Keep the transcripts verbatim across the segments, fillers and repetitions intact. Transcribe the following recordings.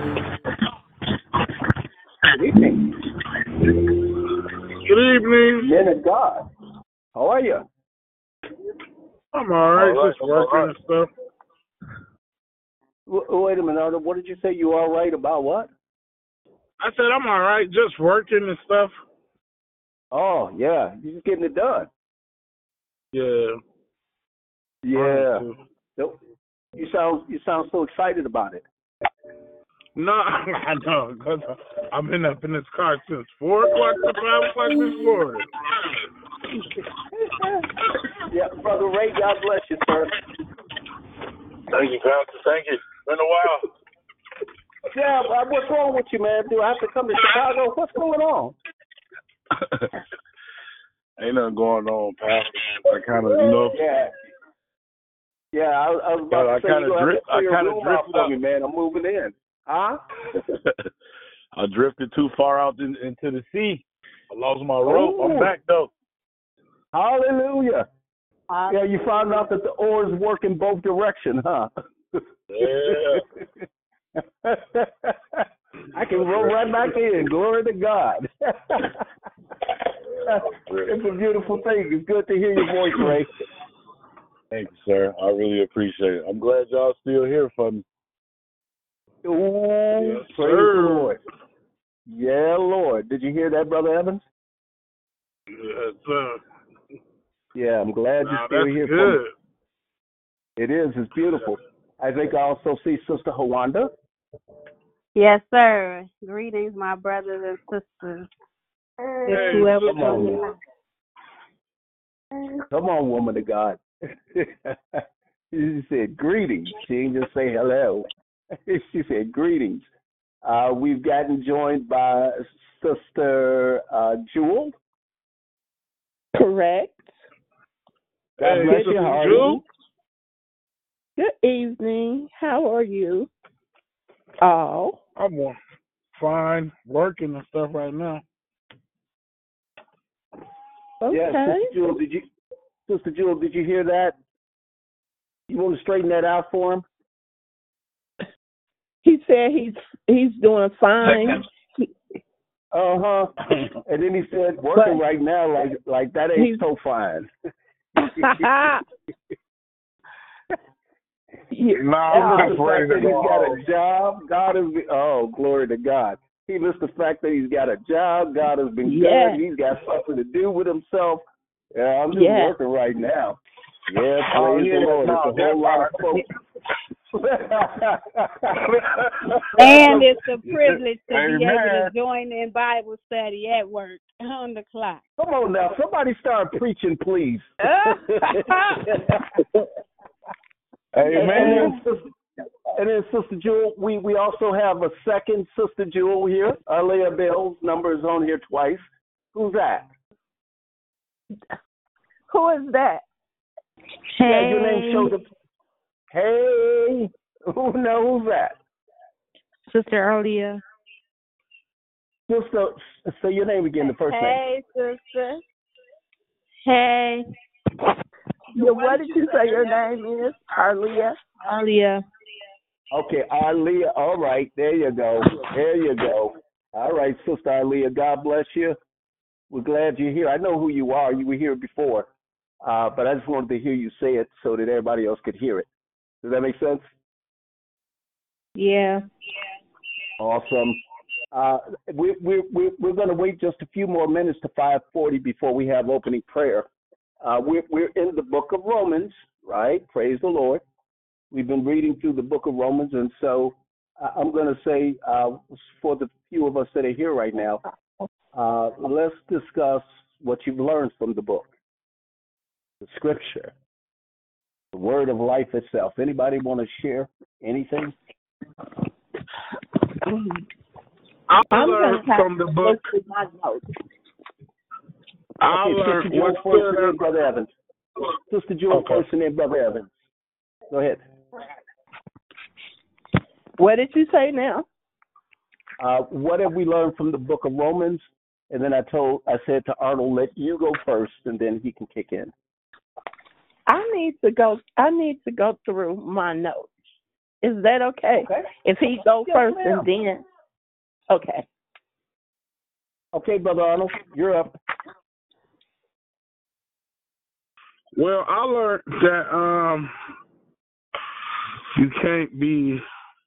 Good evening. Good evening. Men of God. How are you? I'm all right, All right, just all working right. and stuff. W- wait a minute, Arnold. What did you say? You all right about what? I said I'm all right, just working and stuff. Oh, yeah. You're just getting it done. Yeah. Yeah. trying to. Nope. You sound you sound so excited about it. No, I know, because I've been up in this car since four o'clock to five o'clock this morning. Yeah, Brother Ray, God bless you, sir. Thank you, Pastor. Thank you. Been a while. Yeah, uh, what's wrong with you, man? Do I have to come to Chicago? What's going on? Ain't nothing going on, Pastor. I kind of, you know, Yeah. Yeah, I, I was about I to say kind you of have to drift. I clear kind of room out drifted for up. me, man. I'm moving in. Huh? I drifted too far out in, into the sea. I lost my rope. I'm Ooh. back though. Hallelujah. Yeah, you found out that the oars work in both directions, huh? Yeah. I can roll right back in. Glory to God. It's a beautiful thing. It's good to hear your voice, Ray. Thank you, sir. I really appreciate it. I'm glad y'all still here for me. Ooh, Yes, praise sir. the Lord. Yeah, Lord. Did you hear that, Brother Evans? Yes, sir. Yeah, I'm glad Now, you're still that's here for me. good. It is. It's beautiful. I think I also see Sister Hawanda. Yes, sir. Greetings, my brothers and sisters. If Hey, whoever Come on, comes man. Come on, woman of God. She said greetings. She didn't just say hello. She said greetings. Uh, we've gotten joined by Sister uh, Jewel. Correct. God hey, bless Sister you. How are Jewel? you? Good evening. How are you? Oh, I'm uh, fine, working and stuff right now. okay. Yeah, Sister Jewel, did you, Sister Jewel, did you hear that? You want to straighten that out for him? He said he's he's doing fine. Uh huh. And then he said, working right now, like like that ain't He's- so fine. Yeah. No, He I'm lists not the fact ready that to he's go got home. a job. God is oh, glory to God. He lists the fact that he's got a job. God has been Yes. good. He's got something to do with himself. Yeah, I'm just Yes. working right now. Yeah, Oh, praise yeah, the Lord. no, It's a that whole lot of part. folks. And it's a privilege to be able Amen. to join in Bible study at work on the clock. Come on now, somebody start preaching, please. Amen. And then, Sister, and then Sister Jewel, we, we also have a second Sister Jewel here. Arleah Bell's number is on here twice. Who's that? Who is that? Yeah, your name shows up. Hey, who knows who's that? Sister Arleah. Sister, say your name again, the first name. Hey, sister. Hey, Yeah, what did you say your name is? Arleah? Arleah. Okay, Arleah. All right, there you go. There you go. All right, Sister Arleah, God bless you. We're glad you're here. I know who you are. You were here before, uh, but I just wanted to hear you say it so that everybody else could hear it. Does that make sense? Yeah. Awesome. Uh, we, we, we, we're going to wait just a few more minutes to five forty before we have opening prayer. Uh, we're, we're in the book of Romans, right? Praise the Lord. We've been reading through the book of Romans, and so uh, I'm going to say uh, for the few of us that are here right now, uh, let's discuss what you've learned from the book, the scripture, the word of life itself. Anybody want to share anything? I I'm learned going to have from the to book. look through my notes. I Okay, learned Sister Jewel what first, stood and then out. Brother Evans. Sister Jewel Okay. first, and then Brother Evans. Go ahead. What did you say now? Uh, what have we learned from the book of Romans? And then I told, I said to Arnold, let you go first, and then he can kick in. I need to go I need to go through my notes. Is that okay? Okay. If he go Yes, first ma'am. and then, okay. Okay, Brother Arnold, you're up. Well, I learned that um, you can't be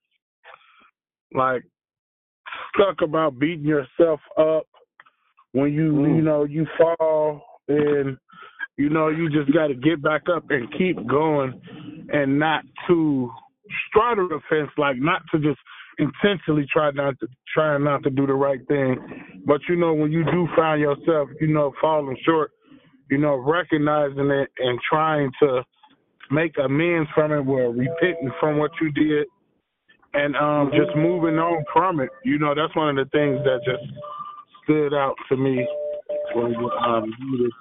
like stuck about beating yourself up when you Mm. you know you fall, and you know you just got to get back up and keep going, and not to straddle the fence, like not to just intentionally try not to try not to do the right thing, but you know when you do find yourself you know falling short, you know recognizing it and trying to make amends from it, or repenting from what you did, and um, just moving on from it. You know, that's one of the things that just stood out to me when um, you did.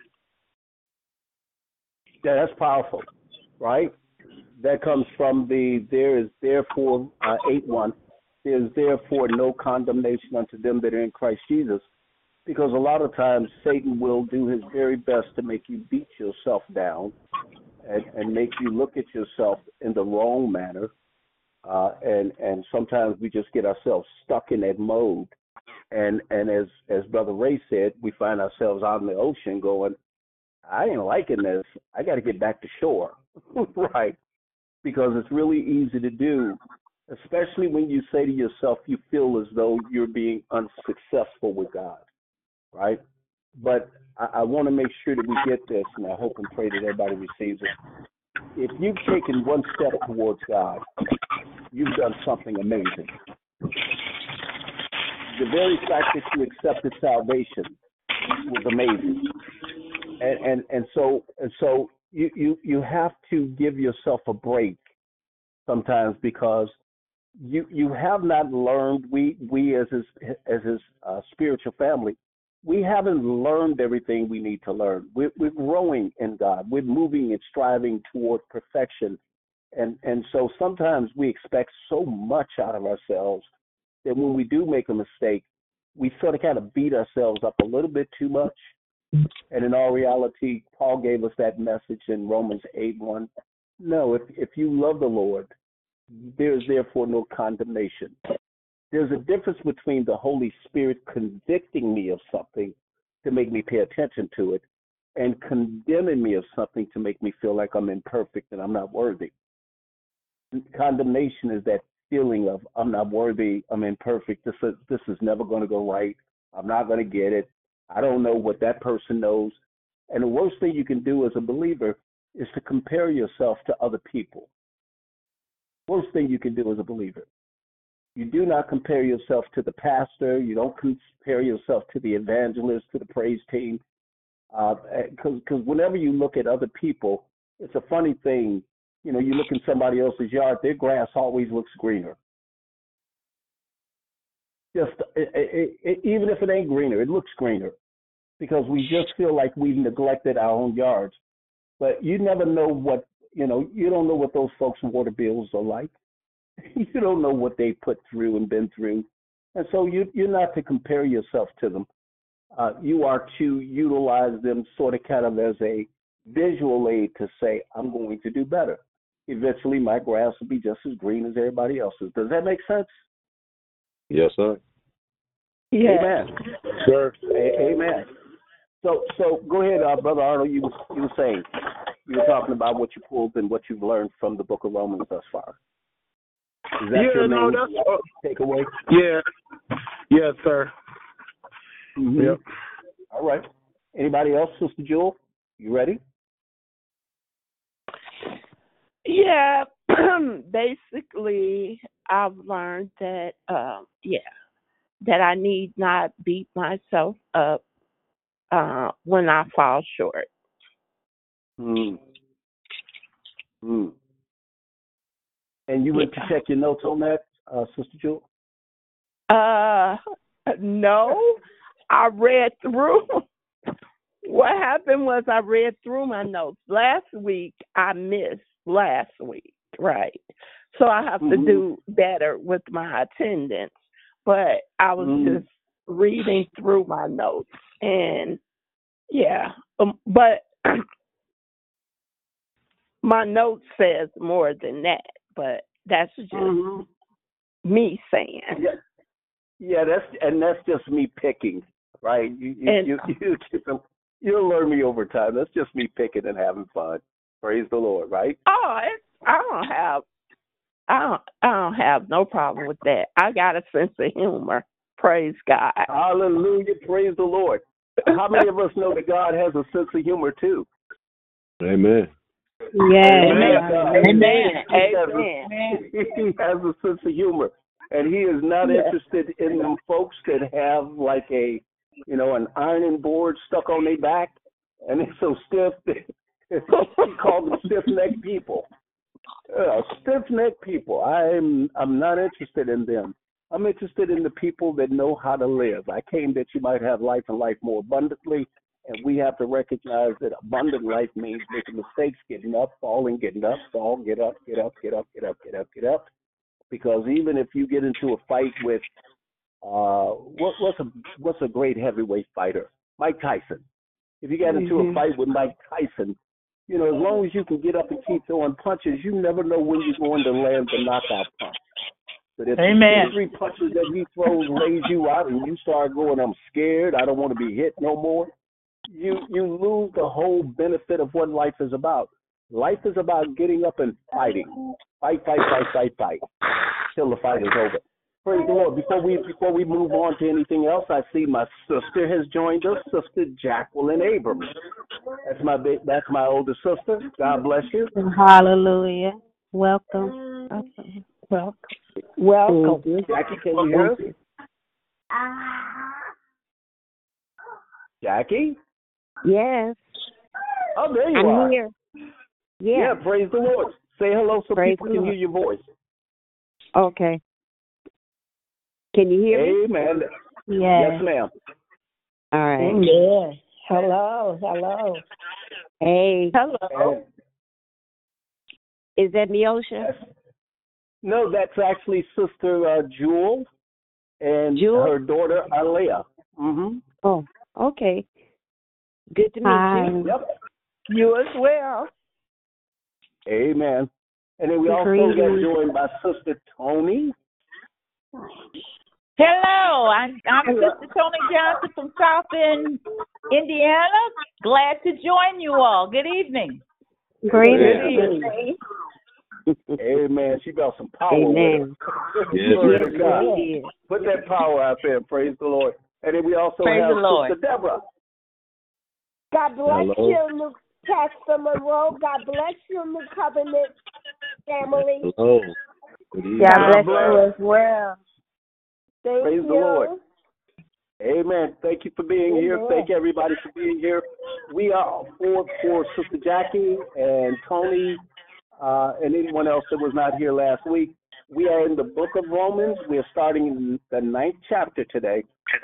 Yeah, that's powerful, right? That comes from the there is therefore uh, eight one. There is therefore no condemnation unto them that are in Christ Jesus, because a lot of times Satan will do his very best to make you beat yourself down and, and make you look at yourself in the wrong manner, uh, and and sometimes we just get ourselves stuck in that mode, and and as as Brother Ray said, we find ourselves out in the ocean going, I ain't liking this. I got to get back to shore, right? Because it's really easy to do, especially when you say to yourself you feel as though you're being unsuccessful with God, right? But I, I want to make sure that we get this, and I hope and pray that everybody receives it. If you've taken one step towards God, you've done something amazing. The very fact that you accepted salvation was amazing. And and, and so and so you, you, you have to give yourself a break sometimes, because you you have not learned, we we as his as his uh, spiritual family, we haven't learned everything we need to learn. We're, we're growing in God. We're moving and striving toward perfection. And and so sometimes we expect so much out of ourselves that when we do make a mistake, we sort of kind of beat ourselves up a little bit too much. And in all reality, Paul gave us that message in Romans eight one. No, if if you love the Lord, there is therefore no condemnation. There's a difference between the Holy Spirit convicting me of something to make me pay attention to it, and condemning me of something to make me feel like I'm imperfect and I'm not worthy. Condemnation is that feeling of I'm not worthy, I'm imperfect, this is, this is never going to go right, I'm not going to get it, I don't know what that person knows. And the worst thing you can do as a believer is to compare yourself to other people. Worst thing you can do as a believer. You do not compare yourself to the pastor. You don't compare yourself to the evangelist, to the praise team. Because uh, whenever you look at other people, it's a funny thing. You know, you look in somebody else's yard, their grass always looks greener. Just it, it, it, even if it ain't greener, it looks greener, because we just feel like we've neglected our own yards. But you never know what, you know, you don't know what those folks' water bills are like. You don't know what they put through and been through. And so you, you're not to compare yourself to them. Uh, you are to utilize them sort of kind of as a visual aid to say, I'm going to do better. Eventually, my grass will be just as green as everybody else's. Does that make sense? Yes, sir. Yeah. Amen. Sure. A- amen. So, so go ahead, uh, Brother Arnold. You, you were saying, you were talking about what you pulled and what you've learned from the book of Romans thus far. Is that Yeah, your no, main that's uh, takeaway? yeah, yes, sir. Mm-hmm. Yep. All right. Anybody else, Sister Jewel? You ready? Yeah. Basically, I've learned that, um, yeah, that I need not beat myself up uh, when I fall short. Hmm. Hmm. And you went Yeah. to check your notes on that, uh, Sister Jewel? Uh, no, I read through. What happened was I read through my notes. Last week, I missed last week, right? So I have Mm-hmm. to do better with my attendance. But I was Mm-hmm. just reading through my notes. And, yeah, um, but my note says more than that. But That's just hmm me saying. Yeah, yeah, that's and that's just me picking, right? You you And you you get some, you'll learn me over time. That's just me picking and having fun. Praise the Lord, right? oh, it's, I don't have I don't I don't have no problem with that. I got a sense of humor. Praise God. Hallelujah, praise the Lord. How many of us know that God has a sense of humor too? Amen. Yes. Amen. Amen. He has Amen. a, he has a sense of humor, and he is not Yes. interested in them folks that have like a, you know, an ironing board stuck on their back, and they're so stiff that he called them stiff-necked people. Uh, stiff-necked people. I'm I'm not interested in them. I'm interested in the people that know how to live. I came that you might have life and life more abundantly, and we have to recognize that abundant life means making mistakes, getting up, falling, getting up, fall, get up, get up, get up, get up, get up, get up. Because even if you get into a fight with uh, what, what's a what's a great heavyweight fighter, Mike Tyson. If you get into Mhm. a fight with Mike Tyson, you know, as long as you can get up and keep throwing punches, you never know when you're going to land the knockout punch. But if Amen. the three punches that he throws lays you out and you start going, I'm scared, I don't want to be hit no more, you you lose the whole benefit of what life is about. Life is about getting up and fighting. Fight, fight, fight, fight, fight, till the fight is over. Praise the Lord. Before we before we move on to anything else, I see my sister has joined us, Sister Jacqueline Abrams. That's my big, that's my older sister. God bless you. Hallelujah. Welcome. Okay. Welcome. Welcome. Jackie, can you hear us? Jackie? Yes. Oh, there you I'm are. here. Yeah, Yeah. praise the Lord. Say hello so Praise people the can Lord. hear your voice. Okay. Can you hear me? Amen. Yes. Yes, ma'am. All right. Yes. Hello. Hello. Hey, Hello. And is that Neosha? that's- no, that's actually Sister uh, Jewel and Jewel? her daughter Alea. Mm-hmm. Oh, okay. Good to meet Hi. you. Yep. You as well. Amen. And then we also got Greetings. joined by Sister Tony. Hello, I'm I'm Sister Tony Johnson from South Bend, Indiana. Glad to join you all. Good evening. Greetings. Amen. Amen. She got some power Amen. with her. Yes. Glory Yes, to God. it is. Put that power out there. Praise the Lord. And then we also Praise have the Lord. Sister Deborah. God bless Hello. you, New Pastor Monroe. God bless you, New Covenant family. Hello. Good evening. God bless bless. you as well. Thank Praise you. the Lord. Amen. Thank you for being here. Amen. Thank everybody for being here. We are for for Sister Jackie and Tony uh, and anyone else that was not here last week. We are in the book of Romans. We are starting in the ninth chapter today,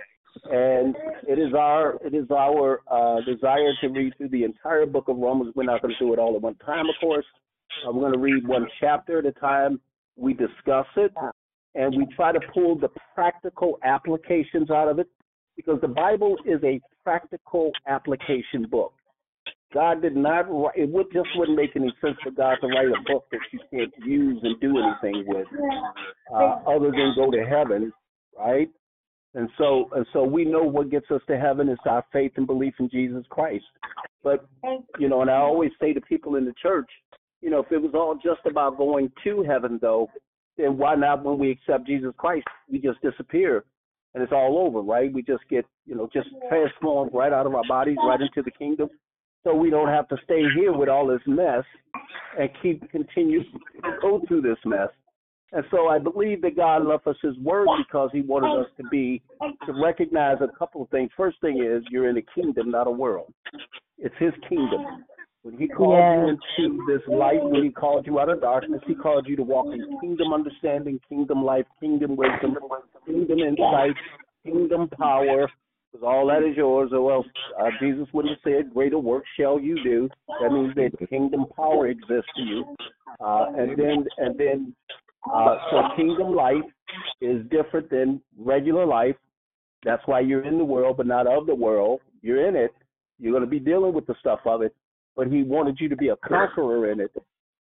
and it is our it is our uh, desire to read through the entire book of Romans. We're not going to do it all at one time, of course. Uh, we're going to read one chapter at a time. We discuss it, and we try to pull the practical applications out of it, because the Bible is a practical application book. God did not write, it would just wouldn't make any sense for God to write a book that you can't use and do anything with, uh, other than go to heaven, right? And so, and so we know what gets us to heaven is our faith and belief in Jesus Christ. But, you know, and I always say to people in the church, you know, if it was all just about going to heaven, though, then why not, when we accept Jesus Christ, we just disappear and it's all over, right? We just get, you know, just transformed right out of our bodies, right into the kingdom. So we don't have to stay here with all this mess and keep continue to go through this mess. And so I believe that God left us his word because he wanted us to be, to recognize a couple of things. First thing is, you're in a kingdom, not a world. It's his kingdom. When he called Yes. you into this light, when he called you out of darkness, he called you to walk in kingdom understanding, kingdom life, kingdom wisdom, kingdom insight, kingdom power, because all that is yours, or else uh, Jesus wouldn't have said, greater work shall you do. That means that kingdom power exists to you. Uh, and then, and then, uh, so kingdom life is different than regular life. That's why you're in the world, but not of the world. You're in it. You're going to be dealing with the stuff of it. But he wanted you to be a conqueror in it.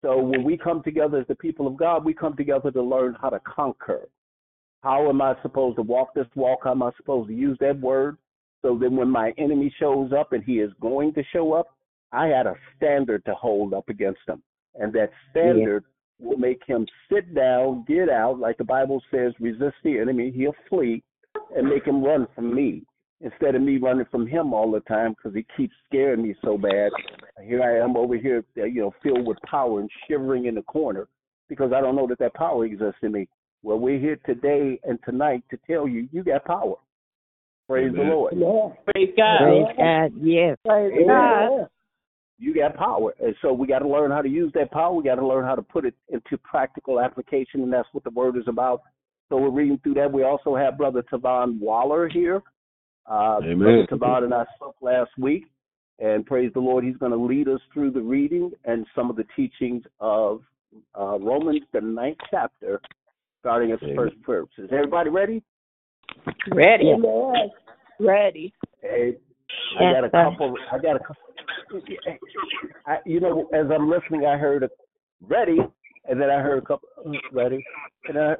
So when we come together as the people of God, we come together to learn how to conquer. How am I supposed to walk this walk? How am I supposed to use that word? So then when my enemy shows up, and he is going to show up, I had a standard to hold up against him. And that standard yeah. will make him sit down, get out, like the Bible says, resist the enemy, he'll flee, and make him run from me. Instead of me running from him all the time because he keeps scaring me so bad. Here I am over here, you know, filled with power and shivering in the corner because I don't know that that power exists in me. Well, we're here today and tonight to tell you, you got power. Praise Amen. The Lord. Yeah. Praise God. Praise God, yes. Praise God. You got power. And so we got to learn how to use that power. We got to learn how to put it into practical application, and that's what the word is about. So we're reading through that. We also have Brother Tavon Waller here. Uh, Brother Tavon and I spoke last week, and praise the Lord, he's going to lead us through the reading and some of the teachings of uh, Romans, the ninth chapter, starting at the first verse. Is everybody ready? Ready. Yes. Ready. Hey, I got a couple. I got a couple. I, you know, as I'm listening, I heard a ready, and then I heard a couple ready, and I,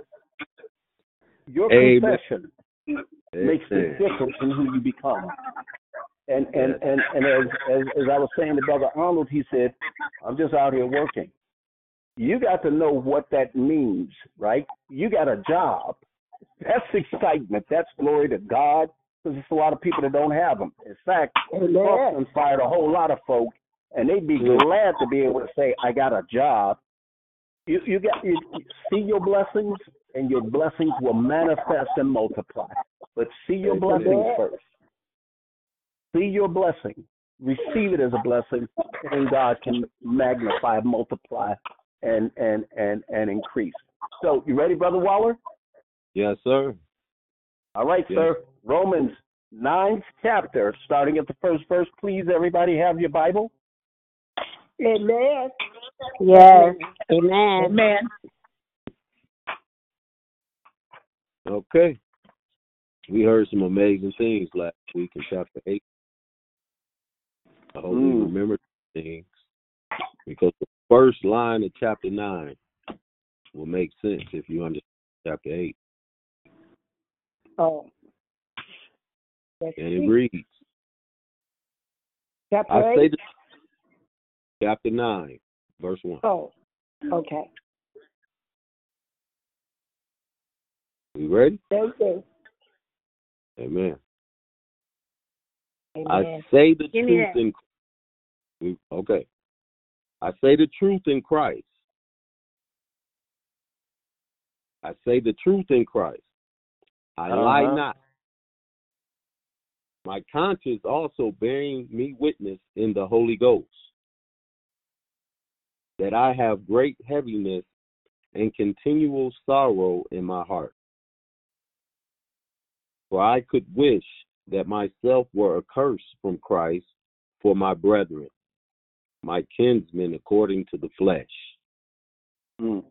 your confession Amen. Makes the difference in who you become. And and and and as, as as I was saying to Brother Arnold, he said, "I'm just out here working." You got to know what that means, right? You got a job. That's excitement. That's glory to God, because there's a lot of people that don't have them. In fact, Trump inspired a whole lot of folk, and they'd be glad to be able to say, "I got a job." You you got you see your blessings, and your blessings will manifest and multiply. But see your blessings first. See your blessing. Receive it as a blessing, and God can magnify, multiply, and and and and increase. So, you ready, Brother Waller? Yes, sir. All right, yes. Sir. Romans ninth chapter, starting at the first verse. Please, everybody, have your Bible. Amen. Yes. Amen. Amen. Okay. We heard some amazing things last week in chapter eight. I hope mm. we remember things, because the first line of chapter nine will make sense if you understand chapter eight. Oh. Let's and see. It reads. Chapter I eight? say the, chapter nine, verse one. Oh, okay. You ready? Thank you. Amen. Amen. I say the Give truth in we, okay. I say the truth in Christ. I say the truth in Christ. I uh-huh. lie not. My conscience also bearing me witness in the Holy Ghost that I have great heaviness and continual sorrow in my heart. For I could wish that myself were accursed from Christ for my brethren, my kinsmen according to the flesh, mm.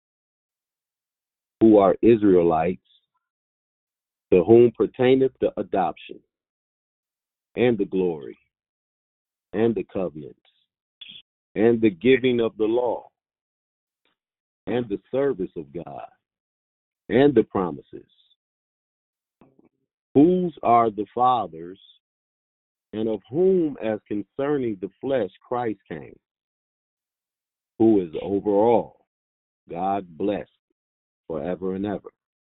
who are Israelites, to whom pertaineth the adoption, and the glory, and the covenants, and the giving of the law, and the service of God, and the promises, whose are the fathers, and of whom, as concerning the flesh, Christ came, who is over all, God blessed forever and ever.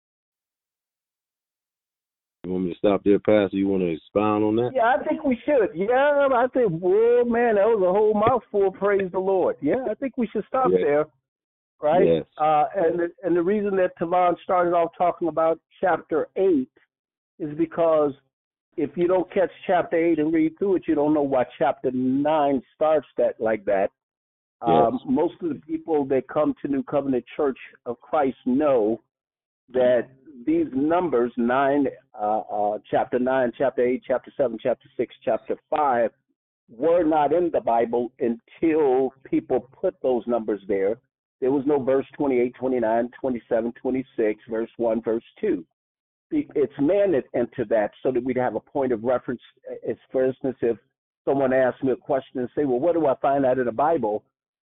You want me to stop there, Pastor? You want to expound on that? Yeah, I think we should. Yeah, I think, whoa, man, that was a whole mouthful. Praise the Lord. Yeah, I think we should stop yes. there, right? Yes. Uh, and, the, and the reason that Tavon started off talking about chapter eight is because if you don't catch chapter eight and read through it, you don't know why chapter nine starts that like that. Yes. Um, most of the people that come to New Covenant Church of Christ know that these numbers, nine, uh, uh, chapter nine, chapter eight, chapter seven, chapter six, chapter five, were not in the Bible until people put those numbers there. There was no verse twenty-eight, twenty-nine, twenty-seven, twenty-six, verse one, verse two. It's man that entered that so that we'd have a point of reference. It's, for instance, if someone asked me a question and say, well, what do I find out in the Bible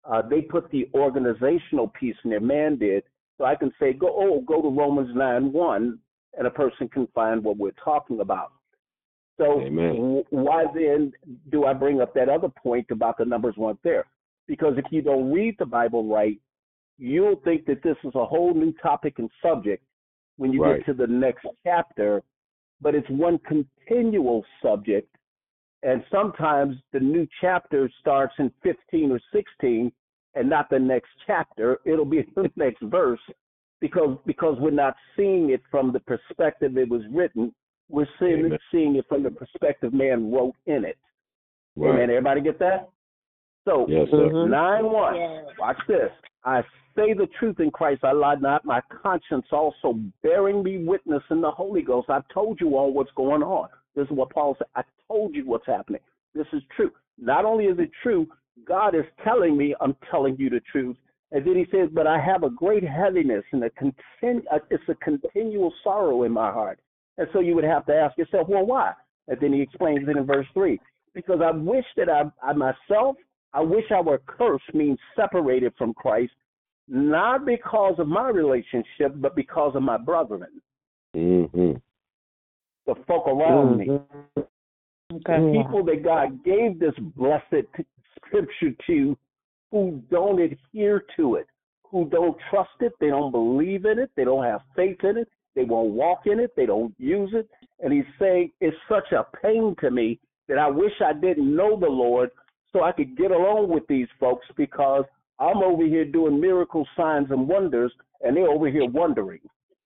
Uh, they put the organizational piece in there, man did. So I can say, go, oh, go to Romans nine one, and a person can find what we're talking about. So w- why then do I bring up that other point about the numbers weren't there? Because if you don't read the Bible right, you'll think that this is a whole new topic and subject when you Right. get to the next chapter, but it's one continual subject. And sometimes the new chapter starts in fifteen or sixteen and not the next chapter. It'll be the next verse because because we're not seeing it from the perspective it was written. We're seeing, Amen. seeing it from the perspective man wrote in it. Right. Amen. Everybody get that? So, Yes, sir. Mhm. nine one. Yes. Watch this. I say the truth in Christ, I lie not. My conscience also bearing me witness in the Holy Ghost. I've told you all what's going on. This is what Paul said. I told you what's happening. This is true. Not only is it true, God is telling me I'm telling you the truth. And then he says, but I have a great heaviness and a continu- uh, it's a continual sorrow in my heart. And so you would have to ask yourself, well, why? And then he explains it in verse three. Because I wish that I, I myself, I wish I were cursed, means separated from Christ, not because of my relationship, but because of my brethren, Mm-hmm. the folk around me, Mhm. Okay. Yeah. people that God gave this blessed scripture to who don't adhere to it, who don't trust it, they don't believe in it, they don't have faith in it, they won't walk in it, they don't use it. And he's saying it's such a pain to me that I wish I didn't know the Lord so I could get along with these folks because I'm over here doing miracles, signs, and wonders, and they're over here wondering.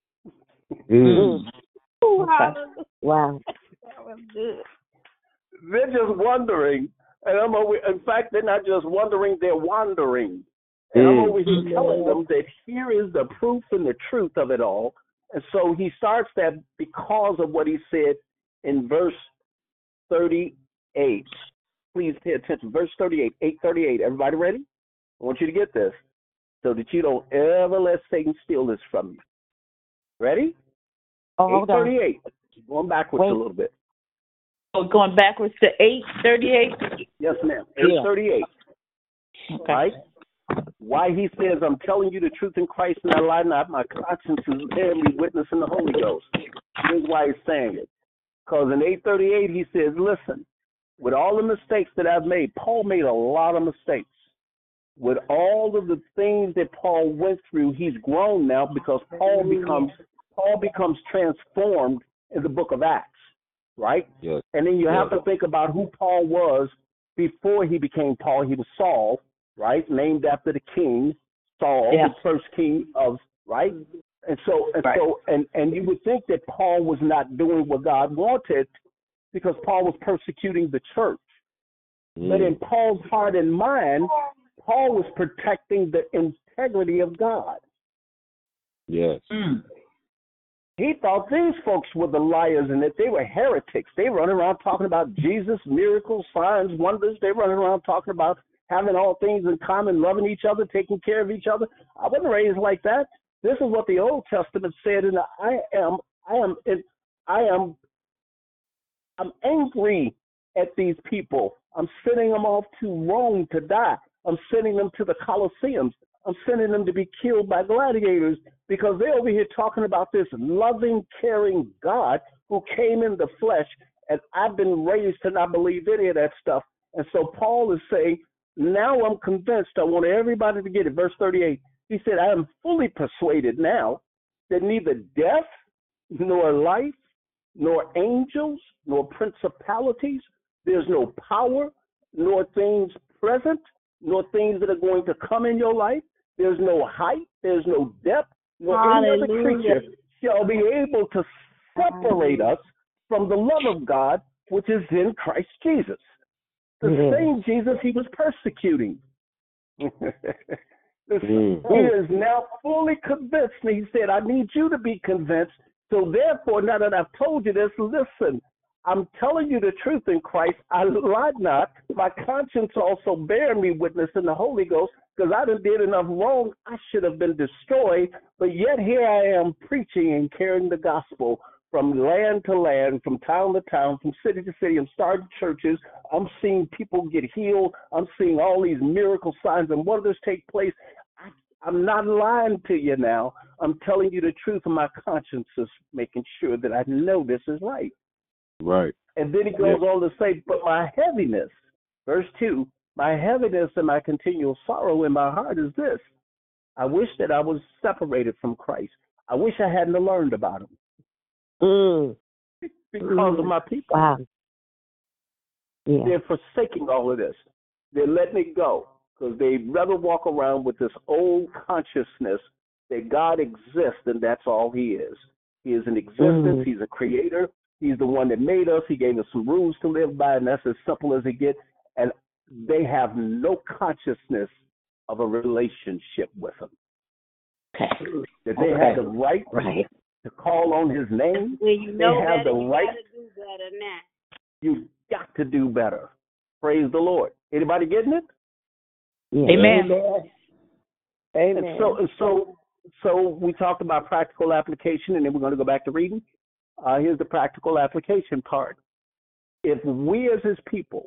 Mm. Ooh, Okay. hallelujah. Wow. That was good. They're just wondering, and I'm over. In fact, they're not just wondering; they're wandering. And I'm Mm. over here telling them that here is the proof and the truth of it all. And so he starts that because of what he said in verse thirty-eight. Please pay attention. Verse thirty-eight, eight thirty-eight. Everybody ready? I want you to get this so that you don't ever let Satan steal this from you. Ready? Oh, hold on. eight thirty-eight. Going backwards Wait. a little bit. So going backwards to eight thirty-eight. Yes, ma'am. Yeah. eight thirty-eight. Okay. Right? Why he says, I'm telling you the truth in Christ and I lie not. My conscience is bearing me witness in the Holy Ghost. Here's why he's saying it. Because in eight thirty-eight, he says, listen, with all the mistakes that I've made, Paul made a lot of mistakes. With all of the things that Paul went through, he's grown now because Paul becomes Paul becomes transformed in the book of Acts, right? Yes. And then you have Yes. to think about who Paul was before he became Paul. He was Saul, right? Named after the king, Saul, Yeah. the first king of, right? And so, and Right. so, and, and you would think that Paul was not doing what God wanted because Paul was persecuting the church. Mm. But in Paul's heart and mind, Paul was protecting the integrity of God. Yes. Mm. He thought these folks were the liars and that they were heretics. They run around talking about Jesus, miracles, signs, wonders. They run around talking about having all things in common, loving each other, taking care of each other. I wasn't raised like that. This is what the Old Testament said, and I am, I am, I am, I'm angry at these people. I'm sending them off to Rome to die. I'm sending them to the Colosseums. I'm sending them to be killed by gladiators because they're over here talking about this loving, caring God who came in the flesh, and I've been raised to not believe any of that stuff. And so Paul is saying, now I'm convinced, I want everybody to get it. Verse thirty-eight, he said, I am fully persuaded now that neither death, nor life, nor angels, nor principalities, there's no power, nor things present, nor things that are going to come in your life. There's no height, there's no depth, nor any other Hallelujah. creature shall be able to separate us from the love of God, which is in Christ Jesus. The Yeah. same Jesus he was persecuting. This- Mm. He is now fully convinced. And he said, I need you to be convinced. So therefore, now that I've told you this, listen, I'm telling you the truth in Christ. I lied not. My conscience also bear me witness in the Holy Ghost, because I done did enough wrong. I should have been destroyed. But yet here I am preaching and carrying the gospel from land to land, from town to town, from city to city. I'm starting churches. I'm seeing people get healed. I'm seeing all these miracle signs and wonders take place. I, I'm not lying to you now. I'm telling you the truth, and my conscience is making sure that I know this is right. Right. And then he goes yeah. on to say, but my heaviness, verse two, my heaviness and my continual sorrow in my heart is this. I wish that I was separated from Christ. I wish I hadn't learned about him. Mm. Because mm. of my people. Wow. Yeah. They're forsaking all of this. They're letting it go because they'd rather walk around with this old consciousness that God exists and that's all he is. He is an existence. Mm. He's a creator. He's the one that made us. He gave us some rules to live by, and that's as simple as it gets. And they have no consciousness of a relationship with him. Okay. That they okay. have the right, right to call on his name. Well, you know they have better, the you right. gotta do better now. You got to do better. Praise the Lord. Anybody getting it? Yeah. Amen. Amen. And so, and so, so we talked about practical application, and then we're going to go back to reading. Uh, here's the practical application part. If we as his people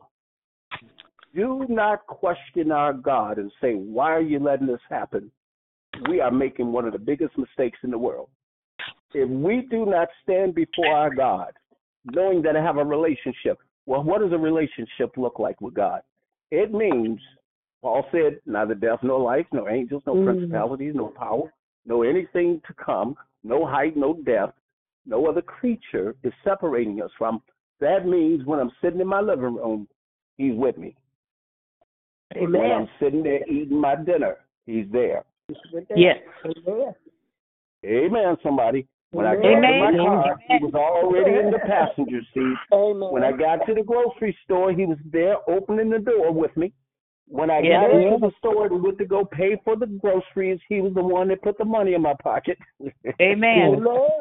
do not question our God and say, why are you letting this happen? We are making one of the biggest mistakes in the world. If we do not stand before our God, knowing that I have a relationship, well, what does a relationship look like with God? It means, Paul said, neither death nor life, no angels, no mm. principalities, no power, no anything to come, no height, no depth, no other creature is separating us from. That means when I'm sitting in my living room, he's with me. Amen. When I'm sitting there eating my dinner, he's there. Yes. Amen. Amen, somebody. When I got Amen. to my car, he was already in the passenger seat. Amen. When I got to the grocery store, he was there opening the door with me. When I yes. got into the store and went to go pay for the groceries, he was the one that put the money in my pocket. Amen.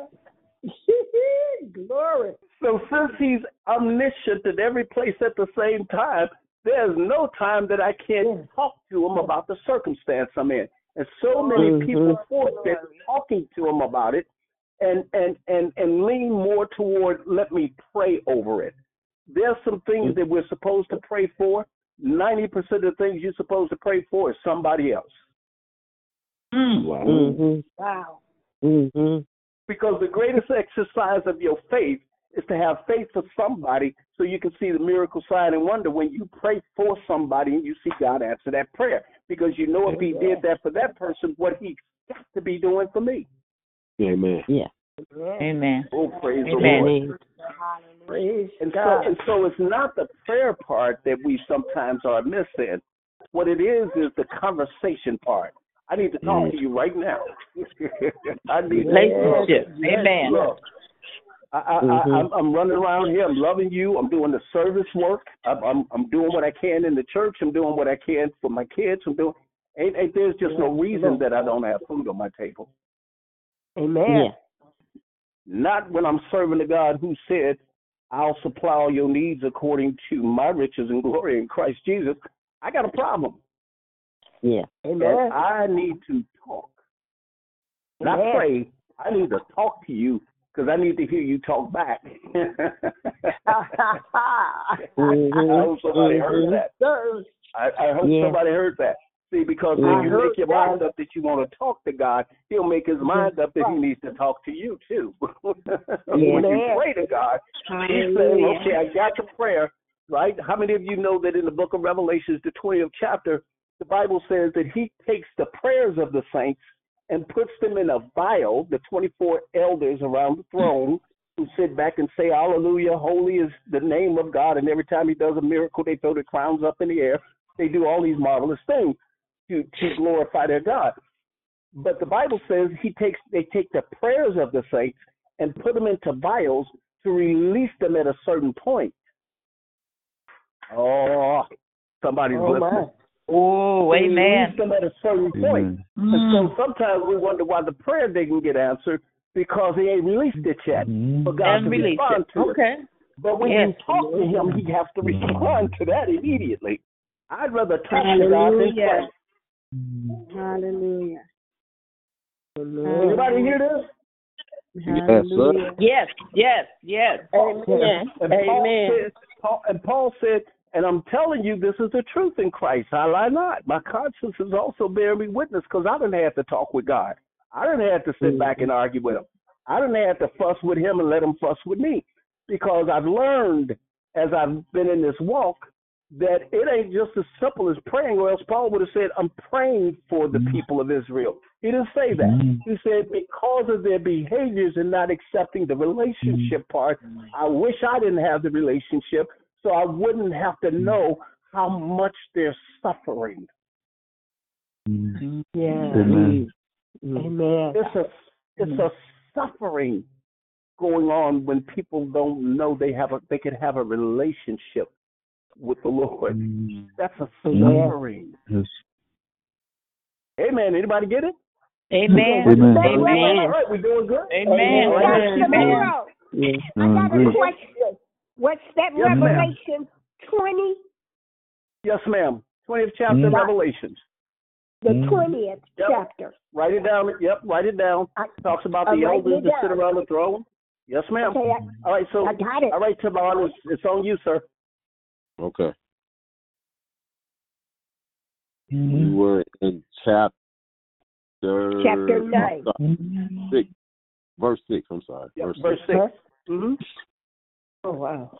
Glory. So since he's omniscient at every place at the same time, there's no time that I can't talk to him about the circumstance I'm in. And so many mm-hmm. people forfeit talking to him about it and, and, and, and lean more toward, let me pray over it. There's some things mm-hmm. that we're supposed to pray for. ninety percent of the things you're supposed to pray for is somebody else. Mm. Wow. Mm-hmm. Wow. Mm-hmm. Because the greatest exercise of your faith is to have faith for somebody so you can see the miracle, sign, and wonder when you pray for somebody and you see God answer that prayer. Because you know if he did that for that person, what he's got to be doing for me. Amen. Yeah. Amen. Oh, praise Amen. the Lord. Praise and God. so, and so it's not the prayer part that we sometimes are missing. What it is is the conversation part. I need to talk to you right now. I need relationship. To, Amen. Look, I, I, mm-hmm. I, I'm, I'm running around here. I'm loving you. I'm doing the service work. I'm, I'm, I'm doing what I can in the church. I'm doing what I can for my kids. I'm doing. Ain't, ain't there's just no reason that I don't have food on my table. Amen. Yeah. Not when I'm serving the God who said, I'll supply all your needs according to my riches and glory in Christ Jesus. I got a problem. Yeah. And I need to talk. Not Amen. pray. I need to talk to you because I need to hear you talk back. mm-hmm. I hope somebody heard that. I, I hope yeah. somebody heard that. See, because when I you make your that. mind up that you want to talk to God, he'll make his mind up that he needs to talk to you too. When you pray to God, he's saying, okay, I got the prayer, right? How many of you know that in the book of Revelations, the twentieth chapter, the Bible says that he takes the prayers of the saints and puts them in a vial, the twenty-four elders around the throne who sit back and say, hallelujah, holy is the name of God. And every time he does a miracle, they throw their crowns up in the air. They do all these marvelous things to, to glorify their God. But the Bible says he takes they take the prayers of the saints and put them into vials to release them at a certain point. Oh, somebody's oh, listening. My. Oh, to amen. Release them at a certain point. Mm. And so sometimes we wonder why the prayer didn't get answered because he ain't released it yet for God And to release respond it. to Okay. it. But when yes. you talk to him, he has to respond to that immediately. I'd rather talk to God than pray. Hallelujah. Anybody hear this? Yes, sir. Yes, yes, yes. Amen. And Paul Amen. said, Paul, and Paul said, and I'm telling you, this is the truth in Christ. I lie not. My conscience is also bearing me witness, because I didn't have to talk with God. I didn't have to sit back and argue with him. I didn't have to fuss with him and let him fuss with me, because I've learned as I've been in this walk that it ain't just as simple as praying, or else Paul would have said, I'm praying for the people of Israel. He didn't say that. He said, because of their behaviors and not accepting the relationship part, I wish I didn't have the relationship, so I wouldn't have to know how much they're suffering. Yeah. Amen. Amen. It's a it's a suffering going on when people don't know they have a they can have a relationship with the Lord. That's a suffering. Yes. Amen. Anybody get it? Amen. Amen. All Amen. right, we're doing good. Amen. All right. Doctor Monroe, Yes. I got a Agree. question. What's that Yes, ma'am. Revelation twenty? Yes, ma'am. twentieth chapter of Mm. Revelations. The Mm. twentieth Yep. chapter. Write it down. Yep, write it down. I, Talks about I'm the writing elders it that sit down. around the throne. Yes, ma'am. Okay, I, All right, so I got it. all right, Tavon, it's, it's on you, sir. Okay. We Mhm. were in chapter Chapter nine. six, verse six. I'm sorry, Yep, verse verse six. six. Huh? Mm-hmm. Oh, wow.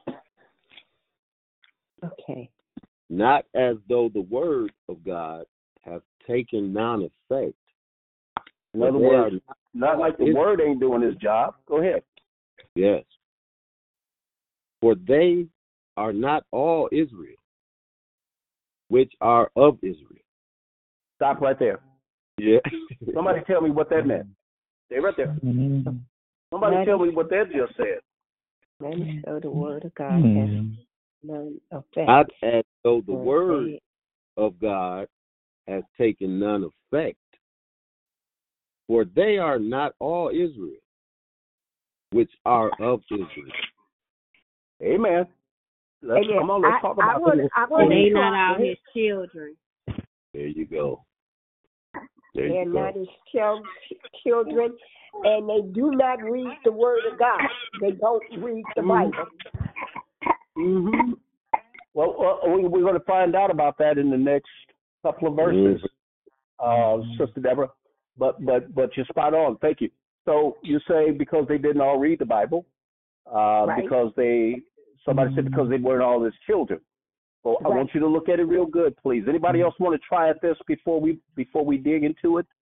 Okay. Not as though the word of God have taken non effect. In other words, not like the word ain't doing his job. Go ahead. Yes. For they are not all Israel, which are of Israel. Stop right there. Yeah. Somebody tell me what that meant. Stay right there. Mhm. Somebody That tell me what that just said. Let me show the word of God has Mhm. none effect. Not as though the on word it. of God has taken none effect. For they are not all Israel, which are of Israel. Amen. Let's Amen. come on. Let's I, talk I about would, this. I would They try not all it. his children. There you go. There They're you go. not his chil- children, and they do not read the word of God. They don't read the Bible. Mm-hmm. Well, well, we- we're going to find out about that in the next couple of verses, uh, Sister Deborah. But but but you're spot on. Thank you. So you say because they didn't all read the Bible, uh, Right. because they somebody said because they weren't all his children. Well, I Right. want you to look at it real good, please. Anybody else want to try at this before we before we dig into it?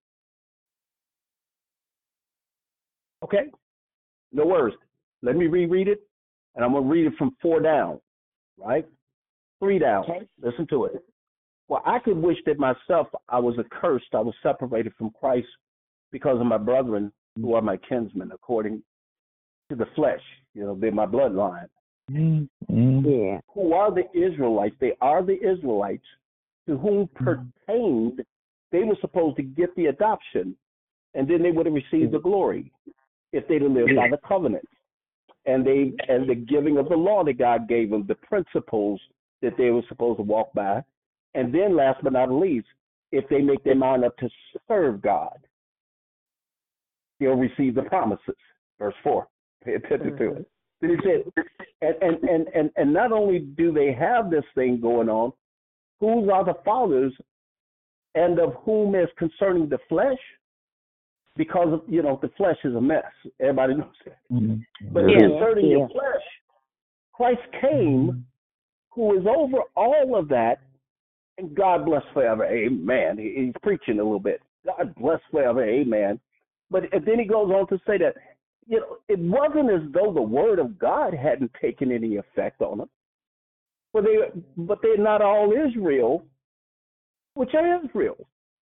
Okay. No worries. Let me reread it, and I'm going to read it from four down, right? Three down. Okay. Listen to it. Well, I could wish that myself I was accursed, I was separated from Christ because of my brethren who are my kinsmen according to the flesh. You know, they're my bloodline. Mhm. Yeah. Who are the Israelites? They are the Israelites to whom pertained they were supposed to get the adoption, and then they would have received the glory if they'd have lived by the covenant and they and the giving of the law that God gave them, the principles that they were supposed to walk by. And then last but not least, if they make their mind up to serve God, they'll receive the promises. Verse four. Pay attention to it. Then he said, and, and, and, and, and not only do they have this thing going on, whose are the fathers, and of whom is concerning the flesh, because of, you know, the flesh is a mess. Everybody knows that. Mhm. But Yeah. concerning Yeah. your flesh, Christ came, who is over all of that, and God bless forever. Amen. He, he's preaching a little bit. God bless forever. Amen. But then he goes on to say that, you know, it wasn't as though the word of God hadn't taken any effect on them. But they, but they're not all Israel, which are Israel.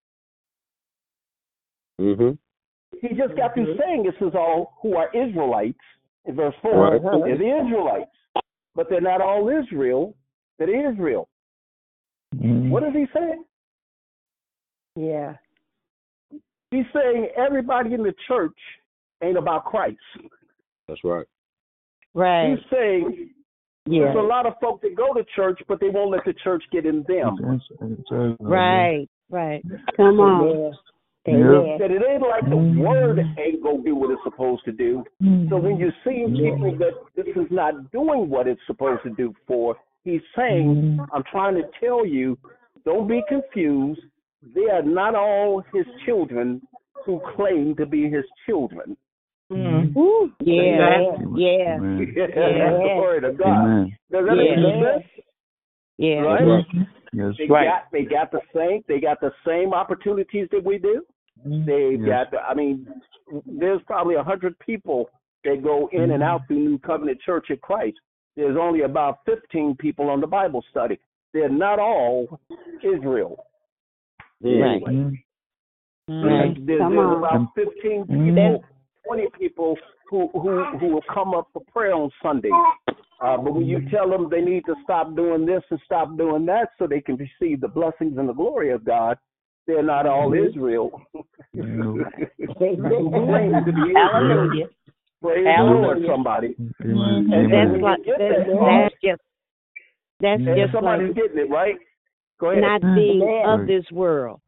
Mm-hmm. He just got through saying this is all who are Israelites in verse four. Right. They're the Israelites, but they're not all Israel. They're Israel. Mhm. What is he saying? Yeah. He's saying everybody in the church ain't about Christ. That's right. Right. He's saying Yeah. there's a lot of folk that go to church, but they won't let the church get in them. That's- that's- that's- Right. Right. Come on. Yeah. Amen. That it ain't like the word ain't gonna do what it's supposed to do. So when you're seeing people that this is not doing what it's supposed to do for, he's saying, I'm trying to tell you, don't be confused. They are not all his children who claim to be his children. Mm. Ooh, Yeah. Yeah. Amen. Yeah. Glory to God. Amen. Does that Yeah. make sense? Yeah. Right? Yes. They Right. got they got the same they got the same opportunities that we do. They've Yes. got the, I mean, there's probably a hundred people that go in and out through New Covenant Church of Christ. There's only about fifteen people on the Bible study. They're not all Israel. Right. Anyway, Right. there's, Come there's on. about fifteen people, twenty people who who who will come up for prayer on Sunday. Uh, but when you tell them they need to stop doing this and stop doing that so they can receive the blessings and the glory of God, they're not all Israel. No. Claim to be Israel. Hallelujah. Praise the Hallelujah. Lord, somebody. Amen. And That's when Amen. like you get that's, that part, that's just that's and just somebody's like getting it, right? Go ahead. not being Amen. of this world.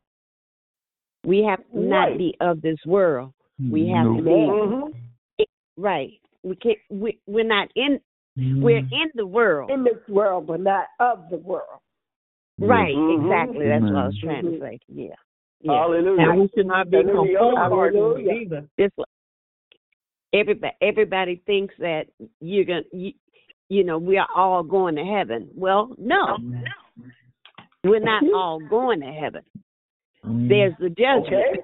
We have to not Right. be of this world. We have No. to be Mm-hmm. right. We can't. We we're not in. We're in the world. In this world, but not of the world. Right. Mhm. Exactly. That's what I was Amen. trying to say. Yeah. Yeah. Hallelujah. And we should not be And then the other part, conformed either. Just like everybody. Everybody thinks that you're gonna. You, you know, we are all going to heaven. Well, no, we're not all going to heaven. There's the judgment,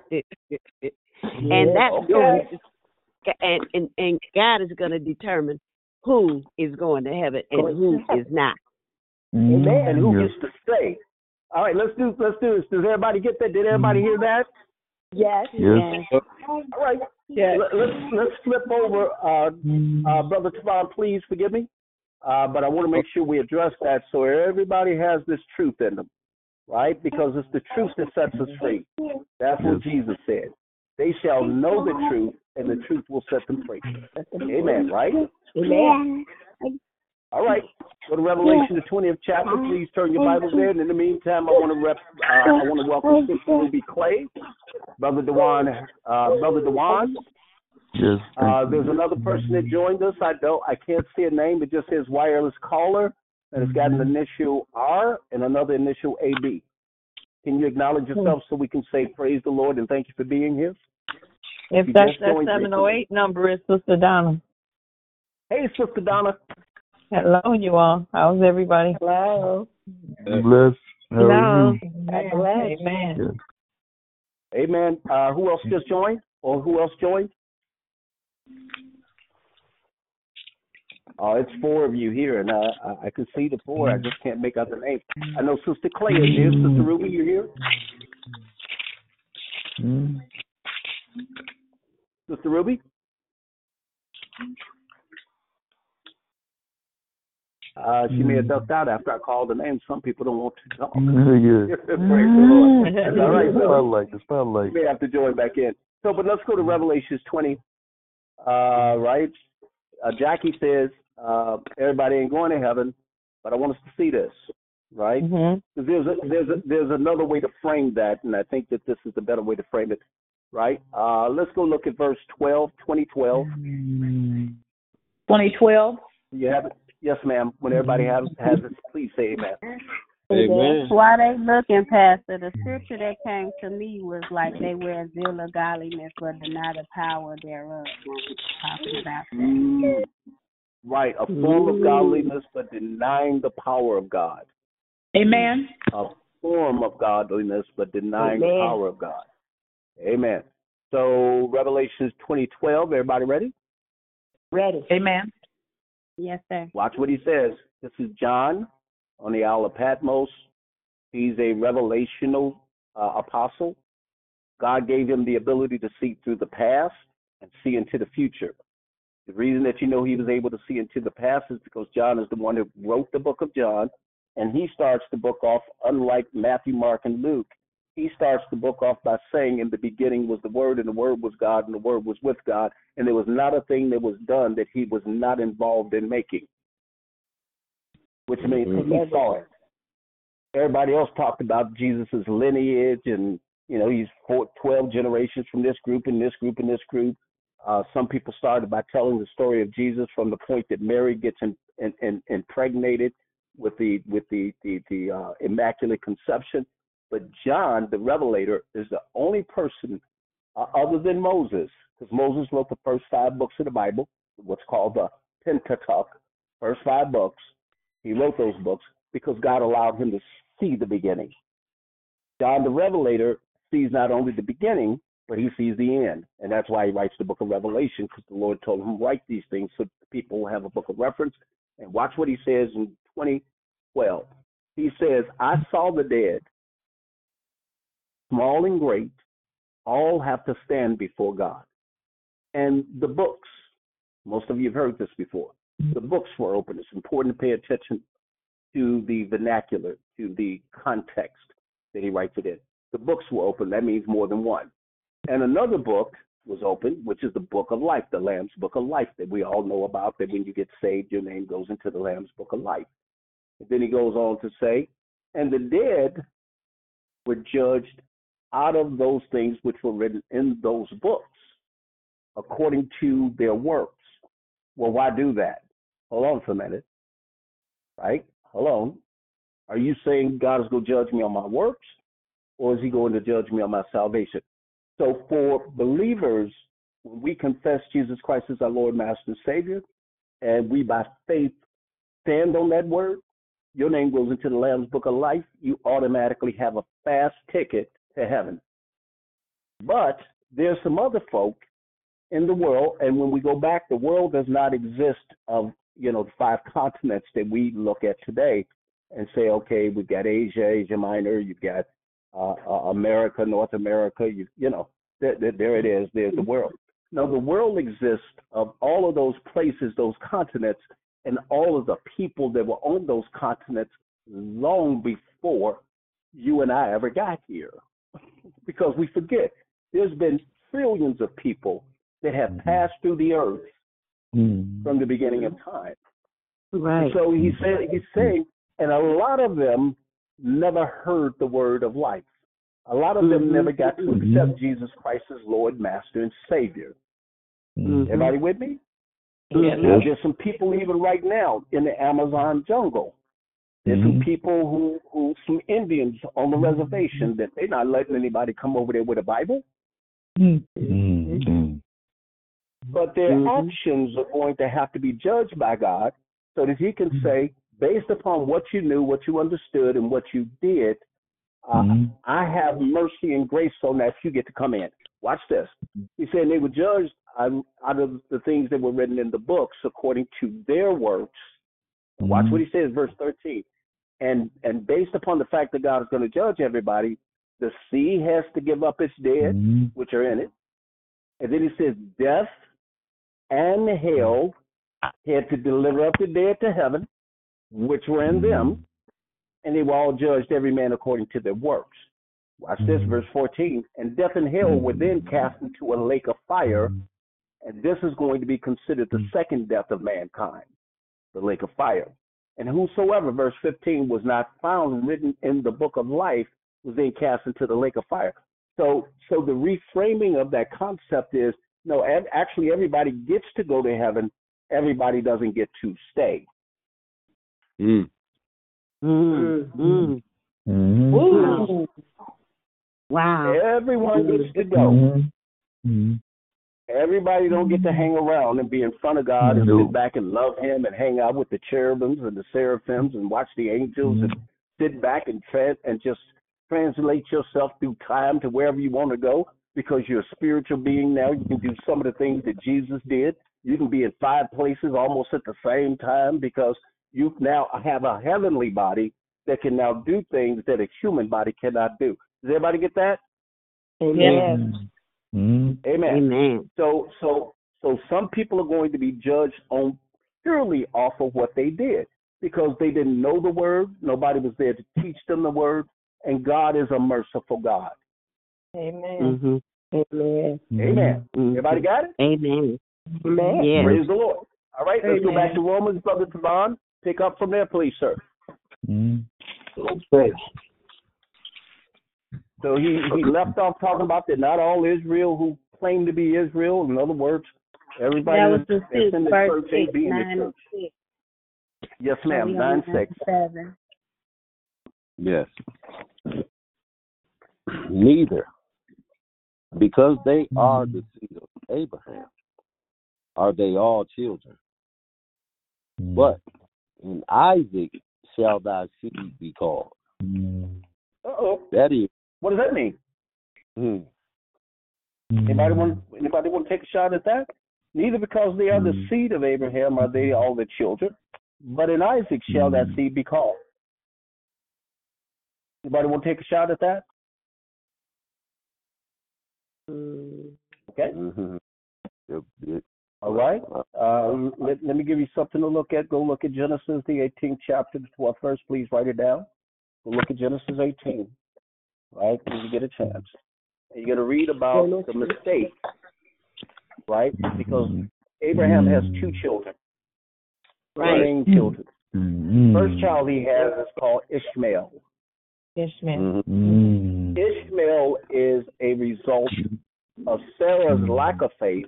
and that's Okay. going to, and, and and God is going to determine who is going to heaven and who is not. Amen. And who Yes. gets to stay. All right, let's do let's do this. Does everybody get that? Did everybody hear that? Yes. Yes. All right. Let, let's let's flip over, uh, uh, Brother Tavon, please forgive me, uh, but I want to make sure we address that so everybody has this truth in them, right? Because it's the truth that sets us free. That's what Jesus said. They shall know the truth, and the truth will set them free. Amen. Right? Amen. All right. Go to Revelation, the twentieth chapter. Please turn your Bibles there. And in the meantime, I want to rep, uh, I want to welcome Sister Ruby Clay, Brother Dewan, uh, Brother Dewan. Yes. Uh, Thank there's you. another person that joined us. I don't, I can't see a name. It just says wireless caller, and it's got an initial R and another initial A B. Can you acknowledge yourself so we can say praise the Lord and thank you for being here? If You that's just that joined seven oh eight number, is Sister Donna. Hey, Sister Donna. Hello, you all. How's everybody? Hello. Bless. How are you? Amen. Amen. Yes. Amen. Uh, who else just joined? Or who else joined? Oh, it's four of you here, and uh, I, I can see the four. I just can't make out the name. I know Sister Clay is here. Sister Ruby, you here? Mm. Sister Ruby? Uh, she may have ducked out after I called her name. Some people don't want to talk. Yeah. Praise the Lord. All right, The so spotlight. The spotlight. you may have to join back in. So, but let's go to Revelations twenty. Uh, right? Uh, Jackie says uh, everybody ain't going to heaven, but I want us to see this, right? Mm-hmm. There's a, there's a, there's another way to frame that, and I think that this is the better way to frame it, right? Uh, let's go look at verse twelve, twenty twelve. twenty twelve. You have it? Yes, ma'am. When everybody has has it, please say amen. Amen. While they looking, Pastor, the scripture that came to me was like they wear zeal of godliness but deny the power thereof. Talking about that. Mm, right, a form of godliness but denying the power of God. Amen. A form of godliness but denying Amen. the power of God. Amen. So Revelations twenty twelve, everybody ready? Ready. Amen. Yes, sir. Watch what he says. This is John on the Isle of Patmos. He's a revelational uh, apostle. God gave him the ability to see through the past and see into the future. The reason that you know he was able to see into the past is because John is the one who wrote the book of John, and he starts the book off, unlike Matthew, Mark, and Luke. He starts the book off by saying, in the beginning was the Word, and the Word was God, and the Word was with God, and there was not a thing that was done that he was not involved in making, which means he saw it. Everybody else talked about Jesus' lineage and You know, he's four, twelve generations from this group and this group and this group. Uh, some people started by telling the story of Jesus from the point that Mary gets in, in, in, impregnated with the with the the, the uh, Immaculate Conception. But John, the Revelator, is the only person uh, other than Moses, because Moses wrote the first five books of the Bible, what's called the Pentateuch, first five books. He wrote those books because God allowed him to see the beginning. John, the Revelator, sees not only the beginning, but he sees the end. And that's why he writes the book of Revelation, because the Lord told him to write these things so people will have a book of reference. And watch what he says in twenty twelve. He says, I saw the dead, small and great, all have to stand before God. And the books, most of you have heard this before, the books were open. It's important to pay attention to the vernacular, to the context that he writes it in. The books were open. That means more than one. And another book was open, which is the book of life, the Lamb's book of life that we all know about, that when you get saved, your name goes into the Lamb's book of life. And then he goes on to say, and the dead were judged out of those things which were written in those books according to their works. Well, why do that? Hold on for a minute. Right? Hold on. Are you saying God is going to judge me on my works, or is he going to judge me on my salvation? So for believers, when we confess Jesus Christ as our Lord, Master, and Savior, and we by faith stand on that word, your name goes into the Lamb's Book of Life, you automatically have a fast ticket to heaven. But there's some other folk in the world, and when we go back, the world does not exist of, you know, the five continents that we look at today and say, okay, we've got Asia, Asia Minor, you've got uh, uh, America, North America, you, you know, there, there, there it is, there's the world. No, the world exists of all of those places, those continents, and all of the people that were on those continents long before you and I ever got here. Because we forget, there's been trillions of people that have passed through the earth mm. from the beginning of time. Right. And so he said, he's saying, and a lot of them never heard the word of life. A lot of them mm-hmm. never got to accept Jesus Christ as Lord, Master, and Savior. Mm-hmm. Everybody with me? Yes. Now, there's some people even right now in the Amazon jungle. There's mm-hmm. some people who, who, some Indians on the reservation that they're not letting anybody come over there with a Bible. Mm-hmm. But their mm-hmm. actions are going to have to be judged by God so that he can say, based upon what you knew, what you understood, and what you did, uh, mm-hmm. I have mercy and grace on that you get to come in. Watch this. He said they were judged out of the things that were written in the books according to their works. Mm-hmm. Watch what he says, verse thirteen. And and based upon the fact that God is going to judge everybody, the sea has to give up its dead, mm-hmm. which are in it. And then he says death and hell had to deliver up the dead to heaven, which were in them, and they were all judged, every man according to their works. Watch this, verse fourteen. And death and hell were then cast into a lake of fire, and this is going to be considered the second death of mankind, the lake of fire. And whosoever, verse fifteen, was not found written in the book of life was then cast into the lake of fire. So, so the reframing of that concept is, no, actually everybody gets to go to heaven. Everybody doesn't get to stay. Mm. Mm. Mm. Mm-hmm. Wow. Wow. Everyone gets to go. Mm-hmm. Everybody don't get to hang around and be in front of God and sit back and love him and hang out with the cherubims and the seraphims and watch the angels and sit back and tra- and just translate yourself through time to wherever you want to go, because you're a spiritual being now. You can do some of the things that Jesus did. You can be in five places almost at the same time because you now have a heavenly body that can now do things that a human body cannot do. Does everybody get that? Amen. Amen. Amen. Amen. So, so, so some people are going to be judged on purely off of what they did because they didn't know the word. Nobody was there to teach them the word, and God is a merciful God. Amen. Mm-hmm. Amen. Amen. Mm-hmm. Everybody got it? Amen. Amen. Yes. Praise the Lord. All right, let's Amen. go back to Romans, Brother Tavon. Pick up from there, please, sir. Mm-hmm. Let's pray. So he, he left off talking about that not all Israel who claim to be Israel. In other words, everybody That was that's the six, in the verse church ain't six, being the nine and church. six. Yes, So ma'am. we Nine on six. seven. Yes. Neither, because they are the seed of Abraham, are they all children. But in Isaac shall thy seed be called. Uh-oh. That is. What does that mean? Hmm. Anybody want anybody want to take a shot at that? Neither because they are the seed of Abraham are they all the children, but in Isaac shall that seed be called. Anybody want to take a shot at that? Okay. Mm-hmm. Yep, yep. All right. Uh, let, let me give you something to look at. Go look at Genesis, the eighteenth chapter, the twelfth verse. Please write it down. Go look at Genesis eighteen, right, when you get a chance. And you're going to read about the mistake, right, because Abraham has two children, Right. main children. The first child he has is called Ishmael. Ishmael. Mm-hmm. Ishmael is a result of Sarah's lack of faith.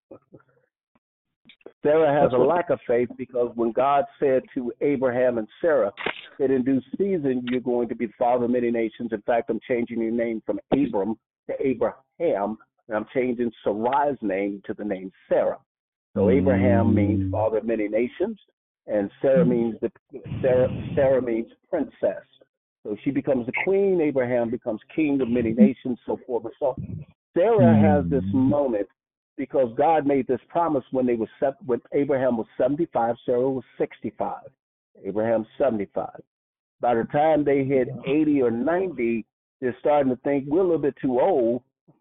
Sarah has a lack of faith because when God said to Abraham and Sarah that in due season you're going to be the father of many nations. In fact, I'm changing your name from Abram to Abraham, and I'm changing Sarai's name to the name Sarah. So Abraham means father of many nations, and Sarah means the Sarah Sarah means princess. So she becomes the queen. Abraham becomes king of many nations, so forth and so on. Sarah has this moment because God made this promise when they were set, when Abraham was seventy-five, Sarah was sixty-five. Abraham seventy-five. By the time they hit eighty or ninety, they're starting to think we're a little bit too old.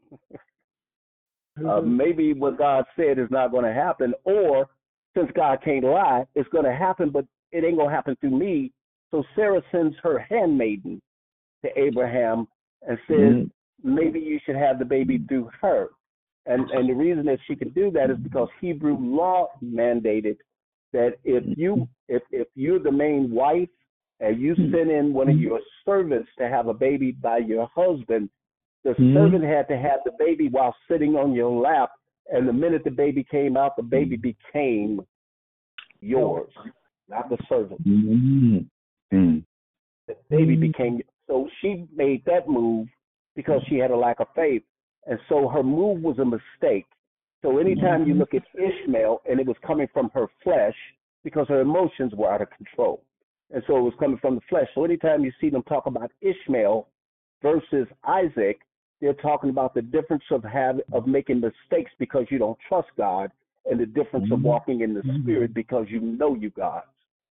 uh, maybe what God said is not going to happen, or since God can't lie, it's going to happen, but it ain't going to happen through me. So Sarah sends her handmaiden to Abraham and says, mm-hmm. maybe you should have the baby through her. And and the reason that she could do that is because Hebrew law mandated that if you if if you're the main wife and you send in one of your servants to have a baby by your husband, the mm-hmm. servant had to have the baby while sitting on your lap, and the minute the baby came out, the baby became yours, not the servant. Mm-hmm. The baby became, so she made that move because she had a lack of faith. And so her move was a mistake. So anytime you look at Ishmael, and it was coming from her flesh because her emotions were out of control. And so it was coming from the flesh. So anytime you see them talk about Ishmael versus Isaac, they're talking about the difference of have, of making mistakes because you don't trust God, and the difference of walking in the Spirit because you know you God.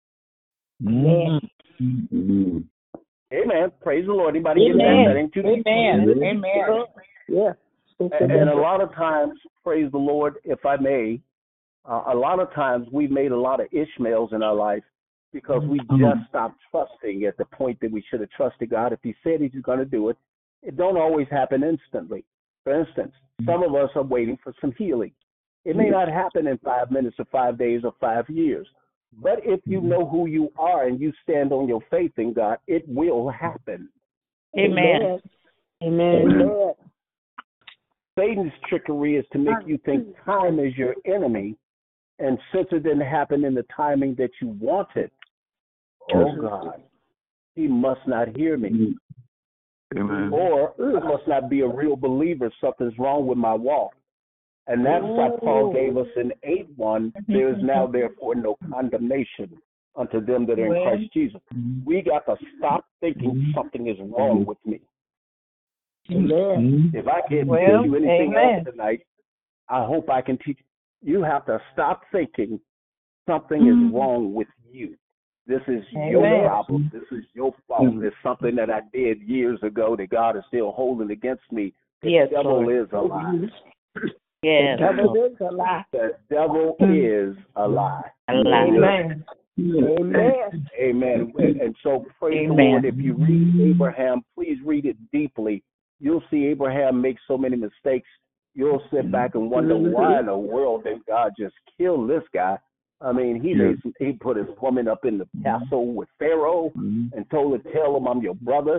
Mm-hmm. Amen. Praise the Lord. Anybody get Amen. that? That ain't too deep. Amen. Amen. Yeah. And, and a lot of times, praise the Lord, if I may, uh, a lot of times we've made a lot of Ishmaels in our life because we just stopped trusting at the point that we should have trusted God. If He said He's going to do it, it don't always happen instantly. For instance, some of us are waiting for some healing. It may not happen in five minutes or five days or five years. But if you know who you are and you stand on your faith in God, it will happen. Amen. Amen. Amen. Satan's trickery is to make you think time is your enemy, and since it didn't happen in the timing that you wanted, oh God, he must not hear me. Amen. Or I must not be a real believer. Something's wrong with my walk. And that's why Paul gave us in eight one, there is now therefore no condemnation unto them that are in Christ Jesus. We got to stop thinking something is wrong with me. Amen. If I can Well, teach you anything amen. else tonight, I hope I can teach you. You have to stop thinking something is wrong with you. This is your Amen. problem. This is your fault. It's something that I did years ago that God is still holding against me. The Yes, devil Lord. is a lie. Yes. The devil is a lie. The devil is a lie. A lie. Amen. Amen. Amen. And so praise Amen. the Lord. If you read Abraham, please read it deeply. You'll see Abraham make so many mistakes. You'll sit back and wonder why in the world did God just kill this guy? I mean, he made, he put his woman up in the castle with Pharaoh and told her, tell him I'm your brother.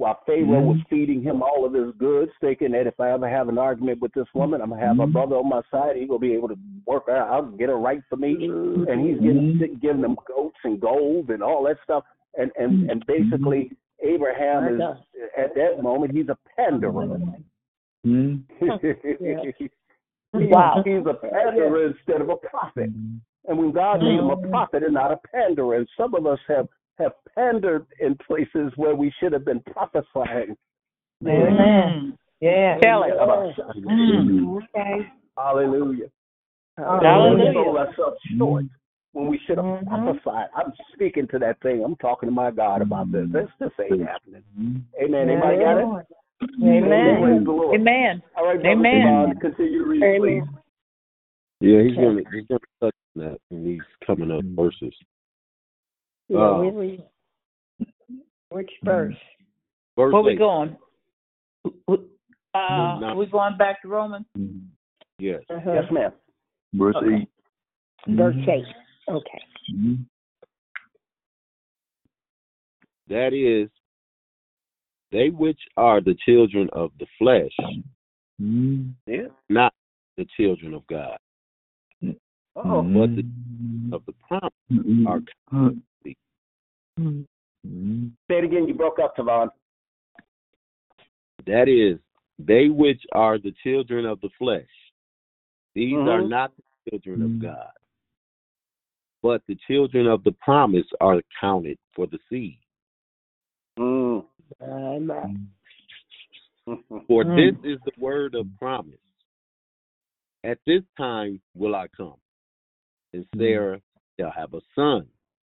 while Pharaoh was feeding him all of his goods, thinking that if I ever have an argument with this woman, I'm gonna have a brother on my side. He's gonna be able to work her out, get her right for me. And he's getting giving them goats and gold and all that stuff. And and and basically, Abraham is at that moment he's a panderer. Wow. He's a panderer instead of a prophet. And when God made him a prophet and not a panderer, and some of us have, have pandered in places where we should have been prophesying. Amen. Yeah. Tell it. Mm. Okay. Hallelujah. Hallelujah. We sold ourselves short when we should have mm-hmm. prophesied. I'm speaking to that thing. I'm talking to my God about this. This, this ain't happening. Amen. Anybody got it? Amen. Amen. All right, Amen. Amen. Continue to read, please. Yeah, he's gonna he's gonna touch on that in these coming up verses. Yeah, uh, really. Which verse? Verse Where we eight. going? Uh, no. we going back to Romans? Yes. Uh-huh. Yes, ma'am. Verse okay. eight. Verse eight. Okay. Mm-hmm. That is, they which are the children of the flesh, Mm-hmm. Yeah. not the children of God. Oh, but the of the promise Mm-hmm. are constantly. Mm-hmm. Say it again. You broke up, Tavon. That is, they which are the children of the flesh. These mm-hmm. are not the children of God, but the children of the promise are counted for the seed. Mm. For mm. this is the word of promise. At this time will I come, and Sarah shall have a son.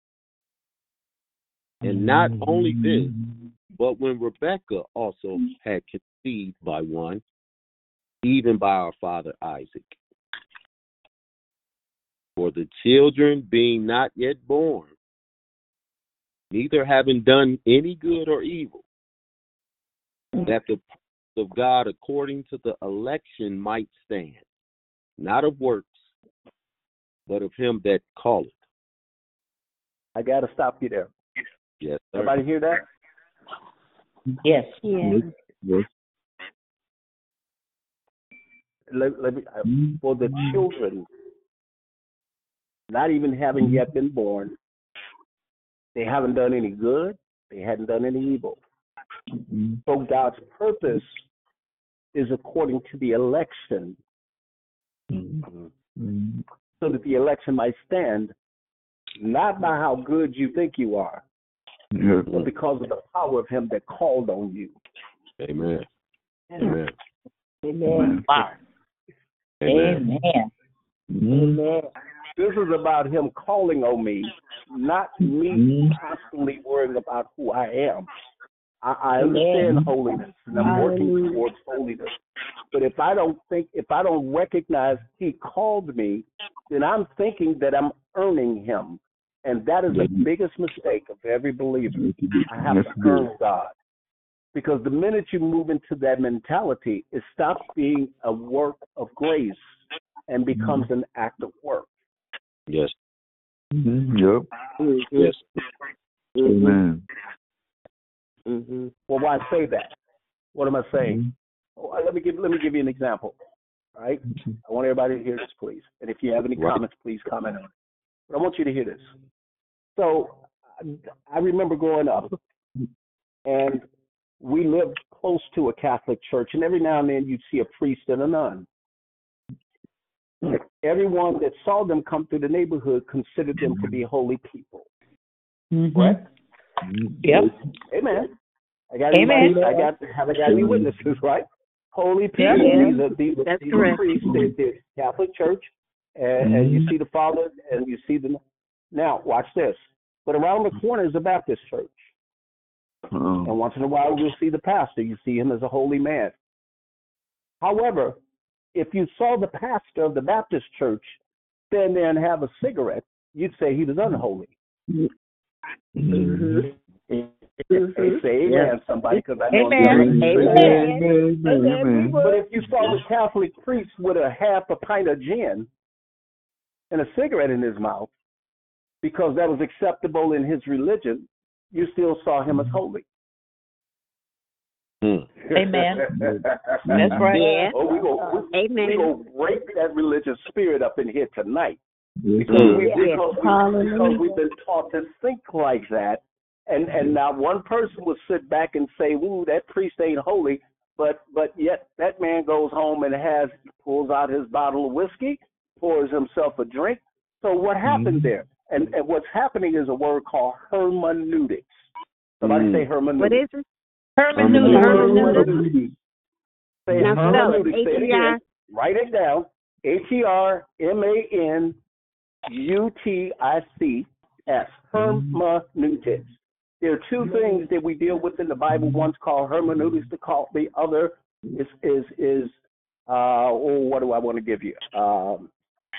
And not only this, but when Rebekah also had conceived by one, even by our father Isaac. For the children being not yet born, neither having done any good or evil, that the promise of God according to the election might stand, not of works, but of him that calleth. I got to stop you there. Yes, sir. Everybody hear that? Yes. Yeah. Yes. Let, let me, uh, for the children, not even having yet been born, they haven't done any good, they hadn't done any evil. Mm-hmm. So God's purpose is according to the election, Mm-hmm. so that the election might stand, not by how good you think you are, Yeah. but because of the power of him that called on you. Amen. Amen. Amen. Wow. Amen. Amen. Amen. This is about him calling on me, not me constantly worrying about who I am. I, I understand holiness, and I'm working towards holiness. But if I don't think, if I don't recognize he called me, then I'm thinking that I'm earning him. And that is the biggest mistake of every believer. I have to earn God. Because the minute you move into that mentality, it stops being a work of grace and becomes an act of work. Yes. Mm-hmm. Yep. Mm-hmm. Yes. Mm-hmm. Amen. Mm-hmm. Well, why say that? What am I saying? Mm-hmm. Oh, let me give let me give you an example. All right? I want everybody to hear this, please. And if you have any Right. comments, please comment on it. But I want you to hear this. So I remember growing up, and we lived close to a Catholic church, and every now and then you'd see a priest and a nun. Everyone that saw them come through the neighborhood considered them to be holy people. Mm-hmm. Right? Yep. Amen. I got Amen. anybody, I got have I got any witnesses, right? Holy people. Yeah. These are these, That's these correct. are priests. They're, they're Catholic Church, and, and you see the father, and you see the. Now watch this. But around the corner is a Baptist church, Uh-oh. and once in a while you'll see the pastor. You see him as a holy man. However, if you saw the pastor of the Baptist church stand there and have a cigarette, you'd say he was unholy. Mm-hmm. Hey, say amen, Yeah. somebody, because I know Amen. you're Amen. Amen. Amen. But if you saw the Catholic priest with a half a pint of gin and a cigarette in his mouth, because that was acceptable in his religion, you still saw him as holy. Amen. That's right. Yeah. Oh, we go, we, Amen. we go break that religious spirit up in here tonight. Yes, Because, sir. we, Yeah. because, we, because we've been taught to think like that. And and not one person will sit back and say, ooh, that priest ain't holy. But but yet that man goes home and has pulls out his bottle of whiskey, pours himself a drink. So what happened there? And, and what's happening is a word called hermeneutics. Somebody Mm. say hermeneutics. What is it? Hermeneutics. Hermeneutics. Say Now spell it. hermeneutics. Say it H E R. again. Write it down. H E R M A N U T I C S. Hermeneutics. There are two things that we deal with in the Bible. One's called hermeneutics. The call the other is is is uh oh, what do I want to give you? Um,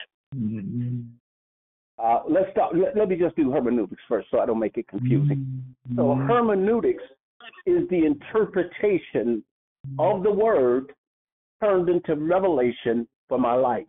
uh, let's start. Let, let me just do hermeneutics first, so I don't make it confusing. So hermeneutics is the interpretation of the word turned into revelation for my life.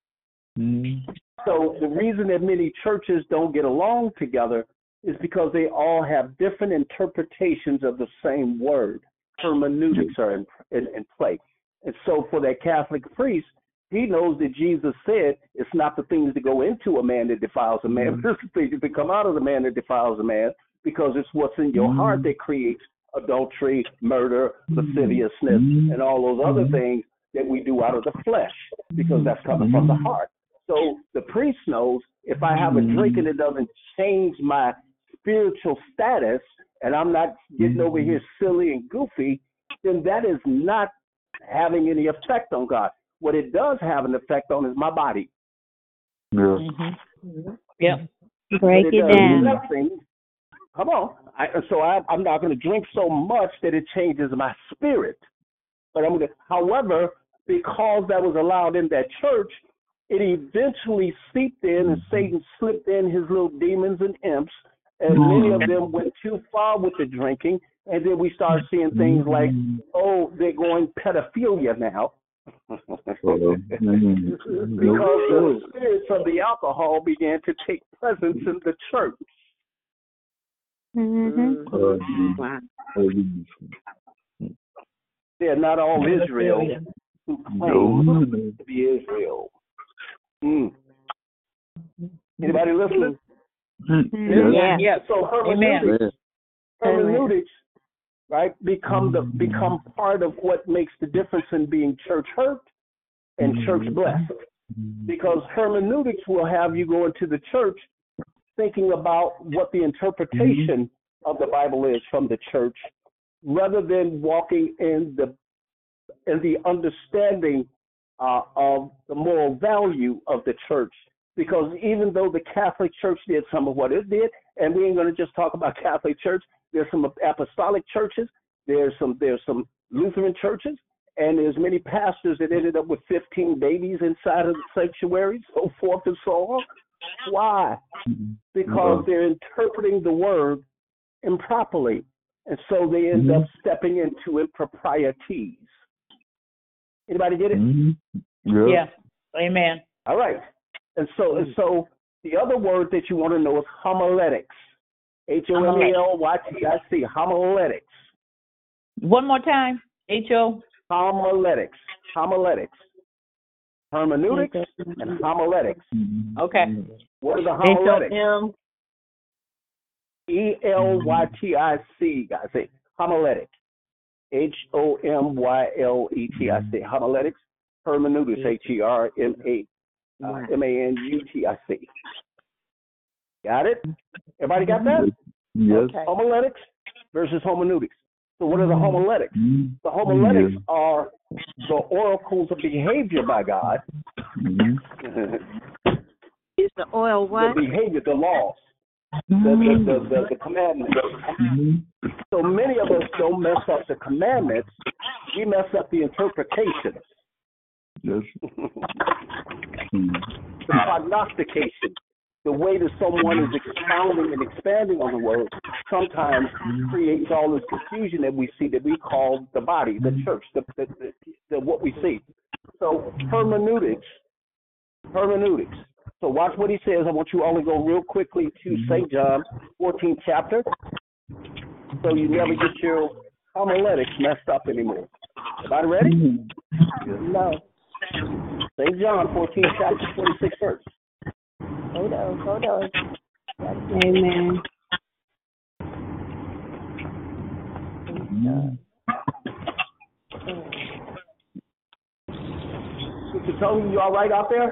So the reason that many churches don't get along together is because they all have different interpretations of the same word. Hermeneutics are in, in, in play. And so for that Catholic priest, he knows that Jesus said it's not the things that go into a man that defiles a man, but it's the things that come out of the man that defiles a man, because it's what's in your heart that creates adultery, murder, lasciviousness, and all those other things that we do out of the flesh, because that's coming from the heart. So the priest knows if I have a drink and it doesn't change my spiritual status, and I'm not getting over here silly and goofy, then that is not having any effect on God. What it does have an effect on is my body. Yeah. Mm-hmm. Yep. Break it, it does down. nothing. Come on. I, so I, I'm not going to drink so much that it changes my spirit. But I'm going to, however, because that was allowed in that church, it eventually seeped in, and Satan slipped in his little demons and imps, and many of them went too far with the drinking, and then we started seeing things like, oh, they're going pedophilia now. Because the spirits of the alcohol began to take presence in the church. Mm-hmm. Uh, Wow. They're not all Israel who claim to be Israel. Mm. Anybody listening? Yeah. Yeah. So hermeneutics, Amen. hermeneutics, right, become the become part of what makes the difference in being church hurt and church blessed. Because hermeneutics will have you go into the church thinking about what the interpretation of the Bible is from the church, rather than walking in the in the understanding uh, of the moral value of the church. Because even though the Catholic Church did some of what it did, and we ain't going to just talk about Catholic Church, there's some apostolic churches, there's some there's some Lutheran churches, and there's many pastors that ended up with fifteen babies inside of the sanctuary, so forth and so on. Why? Because they're interpreting the word improperly, and so they end up stepping into improprieties. Anybody get it? Yeah. Yeah. Amen. All right. And so, and so the other word that you want to know is homiletics. H O M E L Y T I C, homiletics. One more time. H O. Homiletics. Homiletics. Hermeneutics and homiletics. Okay. What are the homiletics? H O M. E L Y T I C, guys. Say homiletic. H O M Y L E T I C. Homiletics. Hermeneutics. H E R M A M A N U T I C. Got it? Everybody got that? Yes. Okay. Homiletics versus hermeneutics. So what are the homiletics? The homiletics are the oracles of behavior by God. Is the oil what? The behavior, the laws, the, the, the, the, the commandments. So many of us don't mess up the commandments. We mess up the interpretations. Yes. The prognostication, the way that someone is expounding and expanding on the word, sometimes creates all this confusion that we see that we call the body, the church, the, the, the, the what we see. So hermeneutics, hermeneutics. So watch what he says. I want you all to go real quickly to Saint John, fourteenth chapter. So you never get your homiletics messed up anymore. Everybody ready? No. Saint John fourteen, chapter twenty-six, verse. Hold on, hold on. Amen. Sister Tony, you all right out there?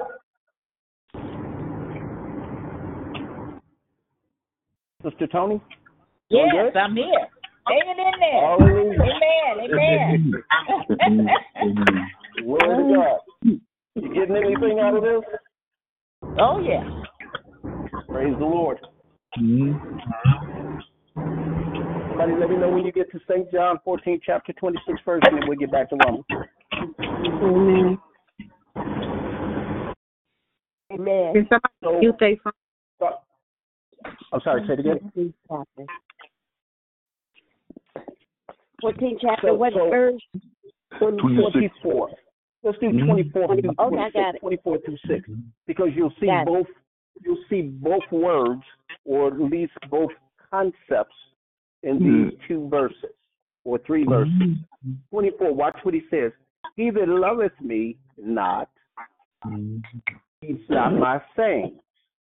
Sister Tony? Doing Yes, good? I'm here. Hanging in there. Hallelujah. Amen. Amen. Glory to God. You getting anything out of this? Oh, yeah. Praise the Lord. Mm-hmm. Somebody let me know when you get to Saint John fourteen, chapter twenty-six, verse, and then we'll get back to Romans. Amen. Amen. Can somebody So, mute their phone? so, I'm sorry, say it again. fourteen chapter, So- what so- verse? twenty-four. Let's do Mhm. twenty-four through Okay, I twenty-six, got it. twenty-four through six, because you'll see Got it. both. You'll see both words, or at least both concepts, in these two verses or three verses. twenty-four. Watch what he says. He that loveth me not keeps not my saying,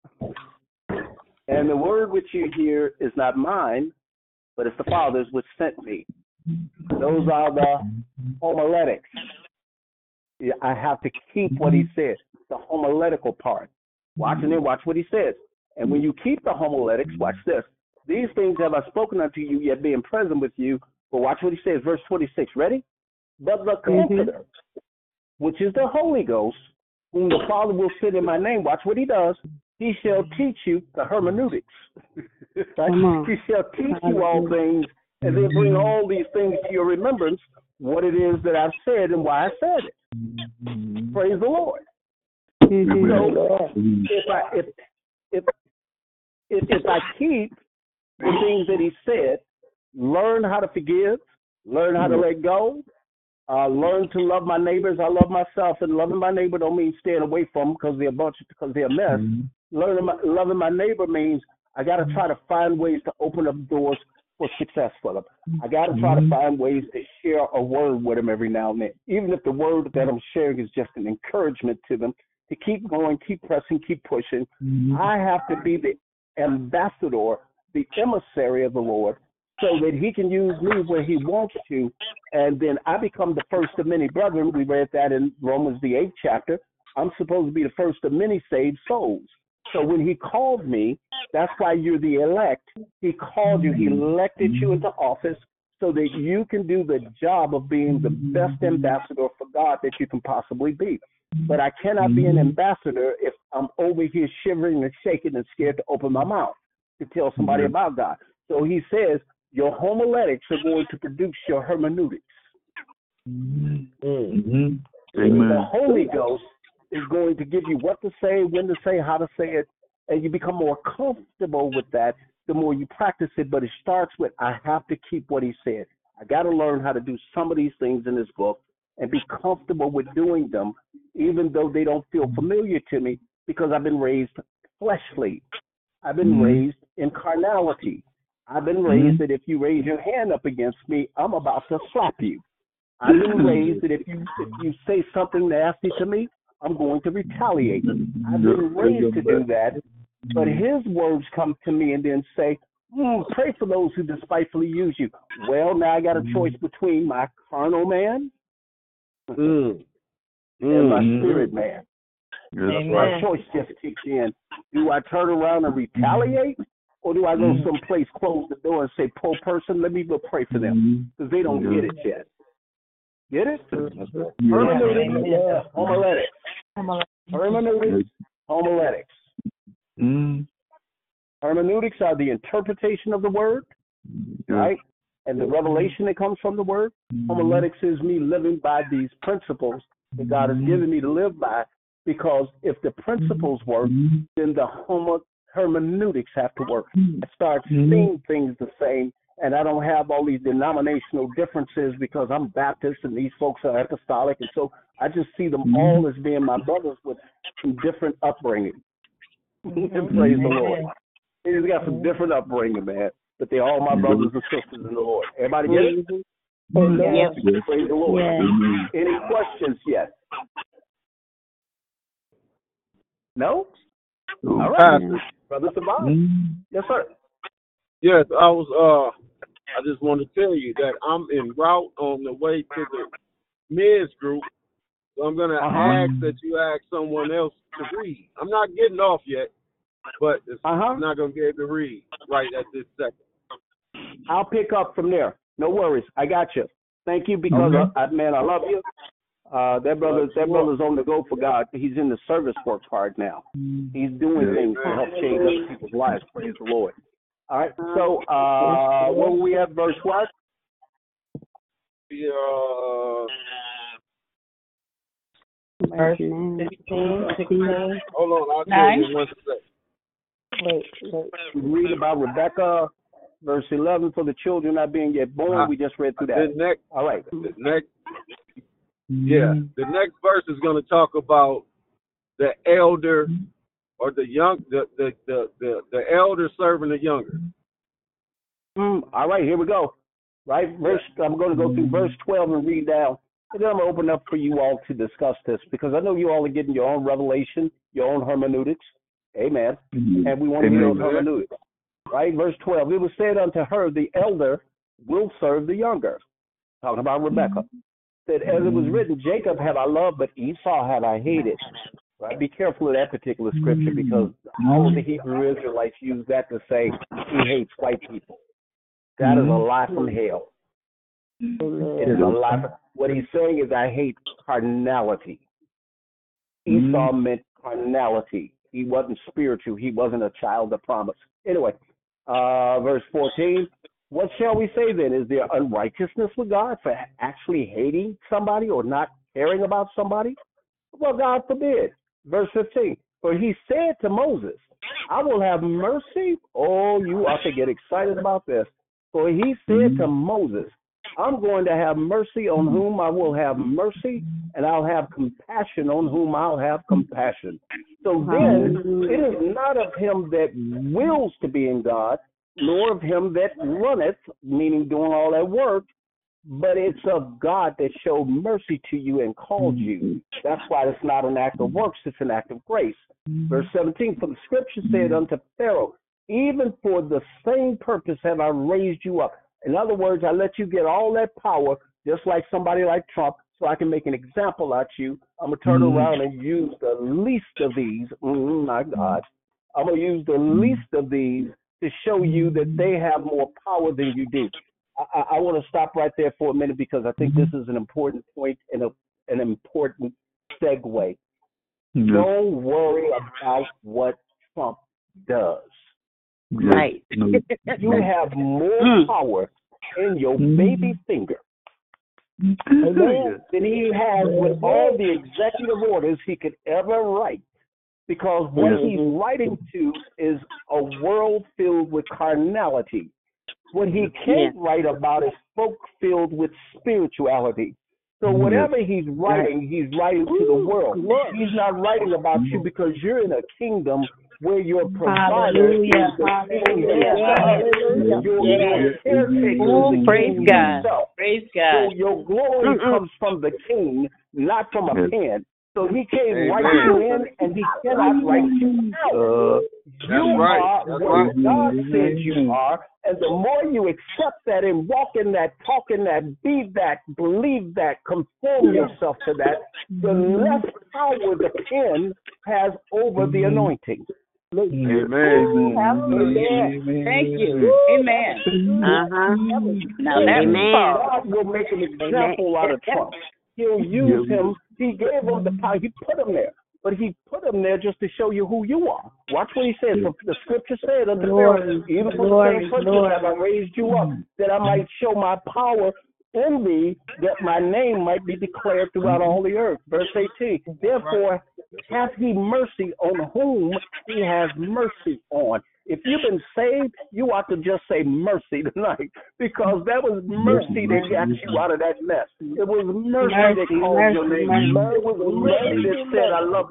and the word which you hear is not mine, but it's the Father's which sent me. Those are the homiletics. Yeah, I have to keep what he says, the homiletical part. Watch and then watch what he says. And when you keep the homiletics, watch this. These things have I spoken unto you, yet being present with you. But watch what he says, verse twenty-six. Ready? But the Comforter, which is the Holy Ghost, whom the Father will send in my name. Watch what he does. He shall teach you the hermeneutics. Right? He shall teach you all things, and then bring all these things to your remembrance, what it is that I've said and why I said it. Praise the Lord. So if I if if if, if I keep the things that he said, learn how to forgive, learn how to let go, uh, learn to love my neighbors. I love myself, and loving my neighbor don't mean staying away from them because they're a bunch because they're a mess. Learning my, loving my neighbor means I got to try to find ways to open up doors for success for them. I got to try to find ways to share a word with them every now and then, even if the word that I'm sharing is just an encouragement to them to keep going, keep pressing, keep pushing. I have to be the ambassador, the emissary of the Lord, so that he can use me where he wants to, and then I become the first of many brethren. We read that in Romans, the eighth chapter. I'm supposed to be the first of many saved souls. So when he called me, that's why you're the elect. He called you. He elected you into office so that you can do the job of being the best ambassador for God that you can possibly be. But I cannot be an ambassador if I'm over here shivering and shaking and scared to open my mouth to tell somebody about God. So he says your homiletics are going to produce your hermeneutics. Mm-hmm. The Holy Ghost is going to give you what to say, when to say, how to say it, and you become more comfortable with that the more you practice it. But it starts with, I have to keep what he said. I got to learn how to do some of these things in this book and be comfortable with doing them, even though they don't feel familiar to me, because I've been raised fleshly. I've been mm-hmm. raised in carnality. I've been raised mm-hmm. that if you raise your hand up against me, I'm about to slap you. I've been raised that if you if you say something nasty to me, I'm going to retaliate. I've been raised to do that, but his words come to me and then say, mm, pray for those who despitefully use you. Well, now I got a choice between my carnal man mm. and my spirit man. Yes. My choice just kicks in. Do I turn around and retaliate, or do I go mm. someplace, close the door, and say, poor person, let me go pray for them, because they don't yeah. get it yet. Get it? Yeah. Hermeneutics, yeah. homiletics. Hermeneutics, homiletics. Mm. Hermeneutics are the interpretation of the word, yeah. right? And the revelation that comes from the word. Mm. Homiletics is me living by these principles that God has given me to live by, because if the principles work, then the homo- hermeneutics have to work. I start seeing things the same, and I don't have all these denominational differences because I'm Baptist and these folks are apostolic, and so I just see them all as being my brothers with some different upbringing. And praise the Lord. They just got some different upbringing, man, but they're all my brothers and sisters in the Lord. Everybody get it? Amen. Yes. Yes. Praise the Lord. Yes. Amen. Any questions yet? No? Oh, All right. Pastor. Brother Savant. mm, Yes, sir. Yes, I was. Uh, I just want to tell you that I'm en route on the way to the men's group. So I'm gonna Uh-huh. ask that you ask someone else to read. I'm not getting off yet, but it's Uh-huh. not gonna be able to read right at this second. I'll pick up from there. No worries. I got you. Thank you because, Okay. I, I, man, I love you. Uh, that brother, that brother's on the go for God. He's in the service work part now. He's doing Yes. things to help change other people's lives. Praise the Lord. All right. So, uh, where were we at? Verse what? Yeah, uh, Verse sixteen, sixteen. hold on, I'll tell Nine. you in one second. Wait, wait. We read about Rebecca, verse eleven, for the children not being yet born. We just read through The that. next, All right. the next, yeah, the next verse is going to talk about the elder or the young, the the the the, the elder serving the younger. Mm, all right, here we go. Right, verse. I'm going to go through verse twelve and read down, and then I'm going to open up for you all to discuss this because I know you all are getting your own revelation, your own hermeneutics. Amen. And we want to hear those Amen. hermeneutics. Right, verse twelve. It was said unto her, the elder will serve the younger. Talking about Rebecca. Said, as it was written, Jacob have I loved, but Esau have I hated. Right? Be careful of that particular scripture because all of the Hebrew Israelites use that to say he hates white people. That is a lie from hell. It is a lie. From, what he's saying is I hate carnality. Esau meant carnality. He wasn't spiritual. He wasn't a child of promise. Anyway, uh, verse fourteen. What shall we say then? Is there unrighteousness with God for actually hating somebody or not caring about somebody? Well, God forbid. Verse fifteen. For he said to Moses, I will have mercy. Oh, you ought to get excited about this. For he said to Moses, I'm going to have mercy on whom I will have mercy, and I'll have compassion on whom I'll have compassion. So then, it is not of him that wills to be in God, nor of him that runneth, meaning doing all that work, but it's of God that showed mercy to you and called you. That's why it's not an act of works, it's an act of grace. Verse seventeen, for the scripture said unto Pharaoh, even for the same purpose have I raised you up. In other words, I let you get all that power, just like somebody like Trump, so I can make an example out you. I'm going to turn mm-hmm. around and use the least of these. Mm, my God. I'm going to use the least of these to show you that they have more power than you do. I, I want to stop right there for a minute because I think this is an important point and a, an important segue. Mm-hmm. Don't worry about what Trump does. Yes. Right. You have more power in your baby finger Amen. than he has with all the executive orders he could ever write. Because what yes. he's writing to is a world filled with carnality. What he can't yes. write about is folk filled with spirituality. So whatever he's writing, he's writing to the world. He's not writing about you because you're in a kingdom where your provider is the king himself. Your caretaker is the Praise king God. himself. Praise God. So your glory Mm-mm. comes from the king, not from a pen. So he can't Amen. write you in and he cannot write you out. Uh, you right. are That's what right. God said you are. And the more you accept that and walk in that, talk in that, be that, believe that, conform yourself to that, the less power the pen has over the anointing. Amen. Hallelujah. Thank you. Amen. Uh-huh. Now that's Amen. God will make an example out of Trump. He'll use him. He gave him the power. He put him there. But he put him there just to show you who you are. Watch what he says. For the scripture said unto Pharaoh, even for the same purpose have I raised you up, that I might show my power in thee, that my name might be declared throughout all the earth. Verse eighteen, therefore hath he mercy on whom he has mercy on. If you've been saved, you ought to just say mercy tonight, because that was mercy that got you out of that mess. It was mercy, mercy that called mercy, your name. Mercy. It was mercy that said, I love you.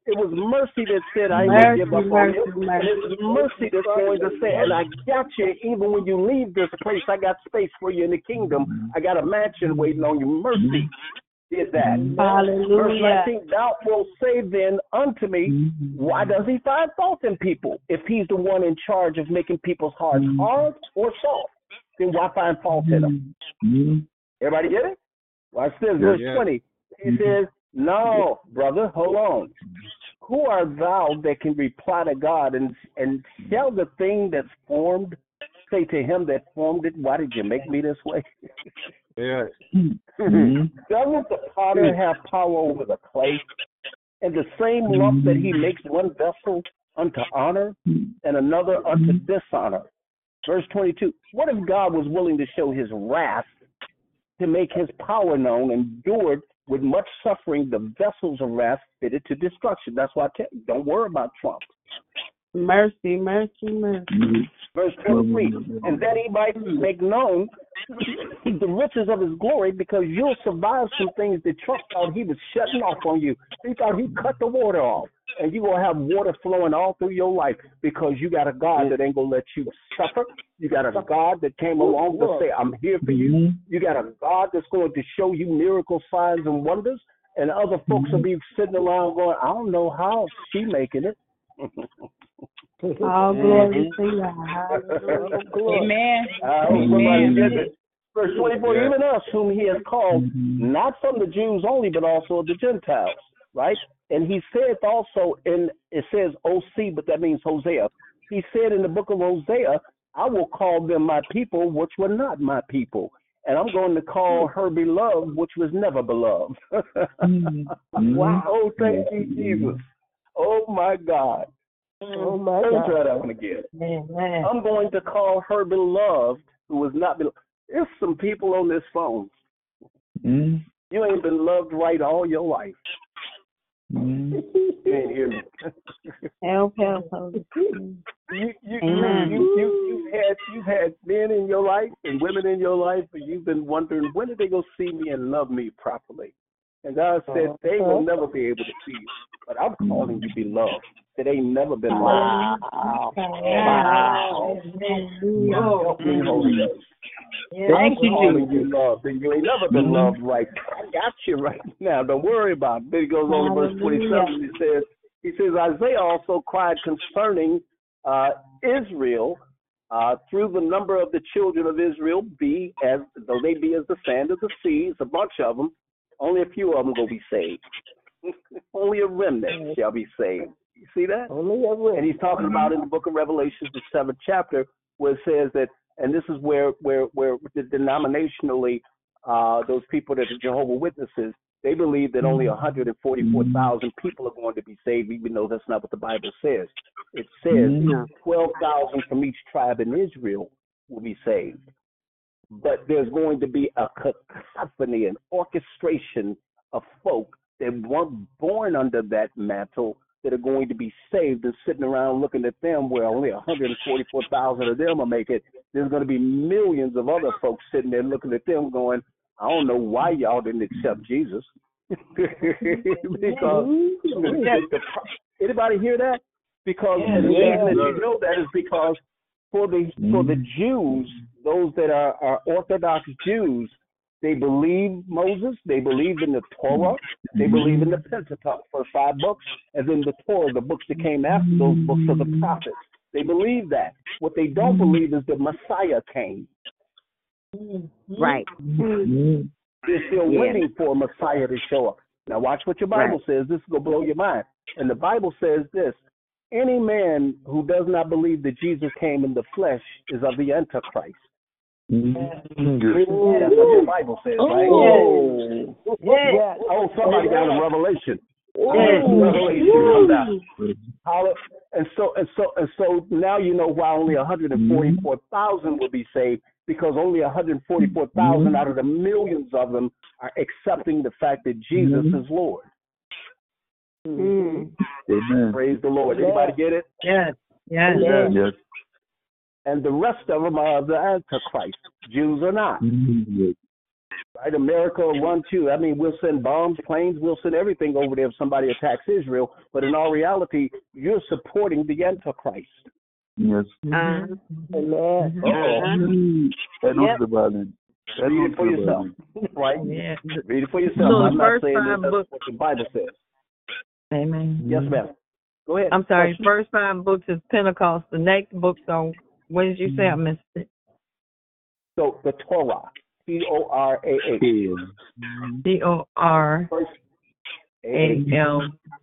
It was mercy that said, I ain't going to give up on Mercy, you. mercy, And it's mercy that's going to say, and I got you even when you leave this place. I got space for you in the kingdom. I got a mansion waiting on you. Mercy did that. Verse Hallelujah. nineteen, thou wilt say then unto me, why does he find fault in people? If he's the one in charge of making people's hearts hard or soft, then why find fault in them? Everybody get it? Watch this, verse Yeah. twenty. He says, no, brother, hold on. Who art thou that can reply to God and and tell the thing that's formed, say to him that formed it, why did you make me this way? Yeah. Doesn't the potter have power over the clay? And the same lump that he makes one vessel unto honor and another unto dishonor. Verse twenty-two, what if God was willing to show his wrath to make his power known, endured with much suffering the vessels of wrath fitted to destruction? That's why I tell you, don't worry about Trump. Mercy, mercy, mercy. Verse twenty-three, and that he might make known the riches of his glory, because you'll survive some things that Trump thought he was shutting off on you. He thought he cut the water off, and you're going to have water flowing all through your life because you got a God that ain't going to let you suffer. You got a God that came along to say, I'm here for you. You got a God that's going to show you miracle signs and wonders, and other folks will be sitting around going, I don't know how she making it. All glory to God. Amen. Uh, Amen. Verse twenty-four, even us whom he has called, not from the Jews only, but also the Gentiles, right? And he saith also in, it says O C, but that means Hosea. He said in the book of Hosea, I will call them my people, which were not my people. And I'm going to call her beloved, which was never beloved. Wow. Oh, thank you, Jesus. Oh, my God. Oh my Let me God. try that one again. Amen. I'm going to call her beloved, who was not beloved. There's some people on this phone. Mm. You ain't been loved right all your life. Mm. You ain't hear me. Help, help, help. You, you, you, Amen. you, you, you've had you've had men in your life and women in your life, and you've been wondering, when are they going to see me and love me properly? And God said, they will never be able to see you. But I'm calling you beloved. That ain't never been loved. Wow. Wow. Help me, Holy Ghost. Thank you, calling Jesus. you loved, and you ain't never been loved right. I got you right now. Don't worry about it. Then he goes on to verse twenty-seven. He says, he says, Isaiah also cried concerning uh, Israel, uh, through the number of the children of Israel be as though they be as the sand of the sea. It's a bunch of them. Only a few of them will be saved. Only a remnant shall be saved. You see that? Only a remnant. And he's talking about in the book of Revelation, the seventh chapter, where it says that, and this is where where where the denominationally, uh, those people that are Jehovah's Witnesses, they believe that only one hundred forty-four thousand people are going to be saved, even though that's not what the Bible says. It says twelve thousand from each tribe in Israel will be saved. But there's going to be a cacophony, an orchestration of folk that weren't born under that mantle that are going to be saved, and sitting around looking at them where only one hundred forty-four thousand of them will make it. There's going to be millions of other folks sitting there looking at them going, I don't know why y'all didn't accept Jesus. Because anybody hear that? Because Yeah, the yeah. reason that you know that is because for the for the Jews, those that are, are Orthodox Jews, they believe Moses, they believe in the Torah, they believe in the Pentateuch, first five books, and then the Torah, the books that came after those books of the prophets. They believe that. What they don't believe is the Messiah came. Right. They're still Yeah. waiting for a Messiah to show up. Now watch what your Bible says. This is going to blow your mind. And the Bible says this: any man who does not believe that Jesus came in the flesh is of the Antichrist. That's what your Bible says, right? Oh. Yes. Oh, somebody got a revelation. Yes. Revelation comes out. Holla- And so and so and so now you know why only one hundred forty-four thousand will be saved, because only one hundred forty-four thousand out of the millions of them are accepting the fact that Jesus is Lord. Mm. Amen. Praise the Lord. Anybody get it? Yes. Yes. Yes. Yes. And the rest of them are of the Antichrist. Jews are not. Yes. Right? America will run too. I mean, we'll send bombs, planes, we'll send everything over there if somebody attacks Israel. But in all reality, you're supporting the Antichrist. Yes. Amen. Uh-oh. That was Yep. the violence. That Read was it for the yourself. violence. Right? Yeah. Read it for yourself. So the I'm not first saying that five that's books. what the Bible says. Amen. Yes, ma'am. Go ahead. I'm sorry. Question? First five books is Pentecost. The next books are. What did you say? I missed it. So the Torah, T O R A H. T O R A L.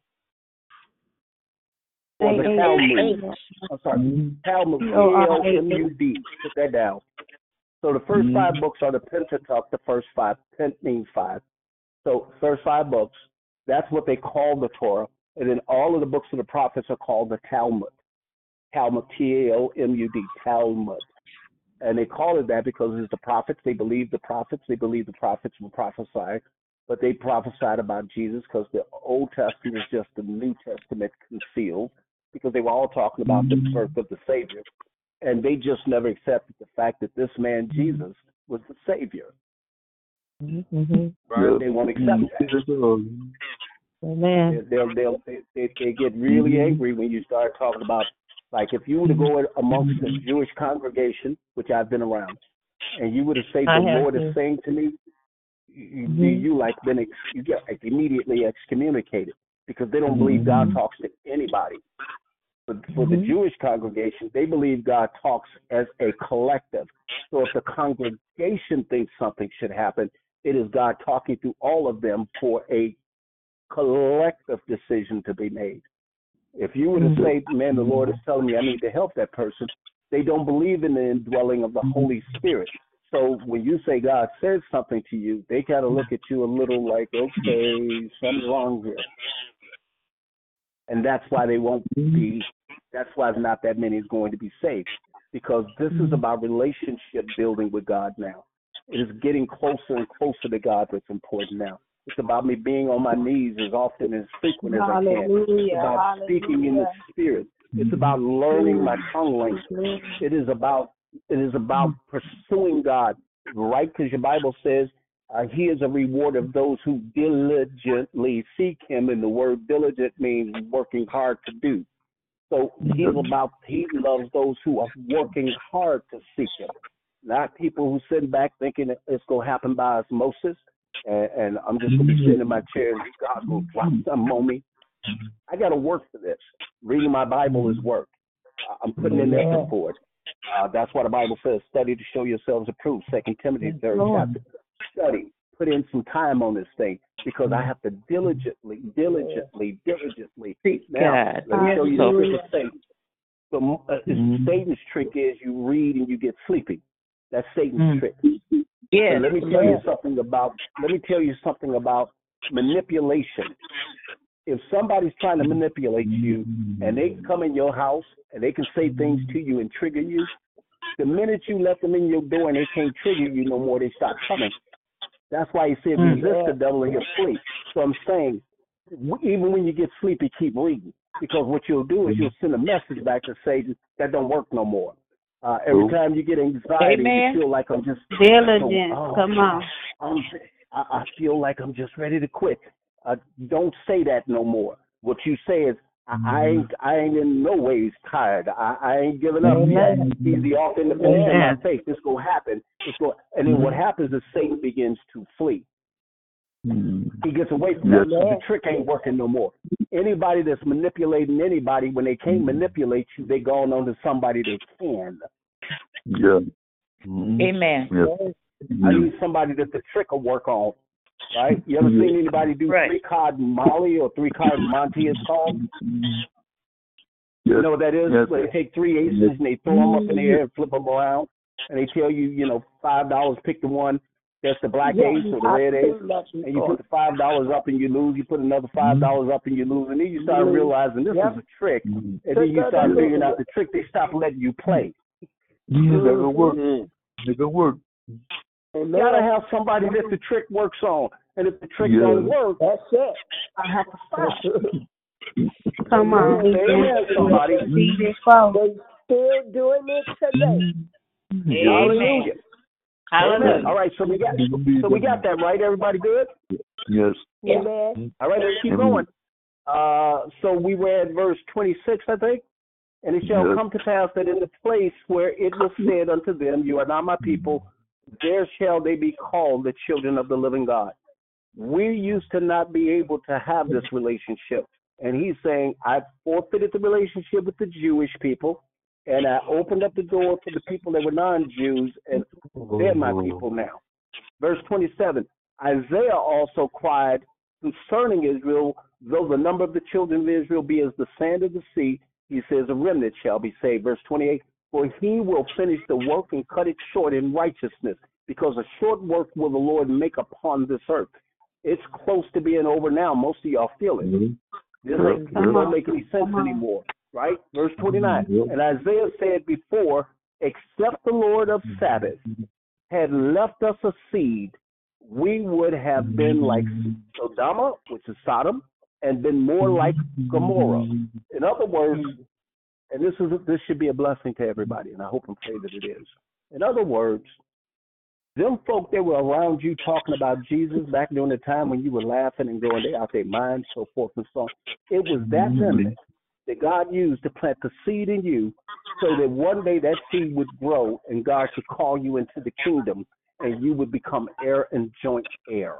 Or the Talmud. I'm sorry. Talmud, T L M U D. Put that down. So the first five books are the Pentateuch, the first five. Pent means five. So first five books, that's what they call the Torah. And then all of the books of the prophets are called the Talmud. Talmud, T A L M U D, Talmud. And they call it that because it's the prophets. They believe the prophets. They believe the prophets will prophesy. But they prophesied about Jesus because the Old Testament is just the New Testament concealed, because they were all talking about the birth of the Savior. And they just never accepted the fact that this man, Jesus, was the Savior. Mm-hmm. Right? They won't accept that. Amen. They'll, they'll, they, they, they get really angry when you start talking about, like, if you were to go amongst the Jewish congregation, which I've been around, and you were to say the Lord is saying to me, you, mm-hmm. you like been ex, you get like immediately excommunicated, because they don't believe God talks to anybody. But for mm-hmm. the Jewish congregation, they believe God talks as a collective. So if the congregation thinks something should happen, it is God talking to all of them for a collective decision to be made. If you were to say, man, the Lord is telling me I need to help that person, they don't believe in the indwelling of the Holy Spirit. So when you say God says something to you, they kind of look at you a little like, okay, something's wrong here. And that's why they won't be, that's why not that many is going to be saved. Because this is about relationship building with God now. It is getting closer and closer to God that's important now. It's about me being on my knees as often as frequent as Hallelujah. I can. It's about Hallelujah. Speaking in the Spirit. It's about learning my tongue language. It is about it is about pursuing God, right? Because your Bible says uh, He is a reward of those who diligently seek Him, and the word diligent means working hard to do. So He's about He loves those who are working hard to seek Him, not people who sit back thinking it's going to happen by osmosis. And, and I'm just going to be sitting in my chair and God will drop something on me. I got to work for this. Reading my Bible is work. Uh, I'm putting in effort for it. Uh, that's why the Bible says, study to show yourselves approved. Second Timothy, third chapter. Study. Put in some time on this thing, because I have to diligently, diligently, diligently. Now, let me show you the trick of Satan. So, uh, Satan's trick is you read and you get sleepy. That's Satan's mm. trick. Yeah. So let me tell you something about. Let me tell you something about manipulation. If somebody's trying to manipulate you, and they come in your house and they can say things to you and trigger you, the minute you let them in your door and they can't trigger you no more, they start coming. That's why he said resist mm. the devil and he'll flee. So I'm saying, even when you get sleepy, keep reading, because what you'll do is you'll send a message back to Satan that don't work no more. Uh, every time you get anxiety, Amen. You feel like I'm just diligent. Oh, Come on. I'm, I, I feel like I'm just ready to quit. Uh, don't say that no more. What you say is, I, I ain't, I ain't in no ways tired. I, I ain't giving up yet. He's the author and the finisher of my faith. This gonna happen. It's going, and then what happens is Satan begins to flee. He gets away from yes. it. The trick ain't working no more. Anybody that's manipulating anybody, when they can't manipulate you, they go on to somebody they can. Yeah. Mm-hmm. Amen. Yeah. I need somebody that the trick will work on. Right? You ever seen anybody do right. three card Molly or three card Monty? It's called. Yes. You know what that is? Yes. They take three aces yes. and they throw them up in the air and flip them around, and they tell you, you know, five dollars. Pick the one. That's the black yes. ace or the red ace, and you put the five dollars up and you lose. You put another five dollars up and you lose, and then you start realizing this yep. is a trick, and then you start figuring out the trick. They stop letting you play. Yeah, that'll work. It'll work. You gotta have somebody that the trick works on, and if the trick yeah. don't work, that's it. I have to stop. Come on, Amen, somebody. They're still doing it today. Hallelujah. Hallelujah. All right, so we got so we got that right. Everybody good? Yes. Amen. All right, let's keep Amen. going. Uh, so we read verse twenty-six, I think. And it shall Yes. come to pass that in the place where it was said unto them, you are not my people, there shall they be called the children of the living God. We used to not be able to have this relationship. And he's saying, I forfeited the relationship with the Jewish people, and I opened up the door for the people that were non-Jews, and they're my people now. Verse twenty-seven, Isaiah also cried concerning Israel, though the number of the children of Israel be as the sand of the sea, he says, a remnant shall be saved. Verse twenty-eight, for he will finish the work and cut it short in righteousness, because a short work will the Lord make upon this earth. It's close to being over now. Most of y'all feel it. Mm-hmm. This ain't, it don't make any sense anymore, right? Verse twenty-nine, and Isaiah said before, except the Lord of Sabbath had left us a seed, we would have been like Sodom, which is Sodom, and been more like Gomorrah. In other words, and this is this should be a blessing to everybody, and I hope and pray that it is. In other words, them folk that were around you talking about Jesus back during the time when you were laughing and going they out their minds, so forth and so on, it was that remnant that God used to plant the seed in you so that one day that seed would grow and God could call you into the kingdom and you would become heir and joint heir.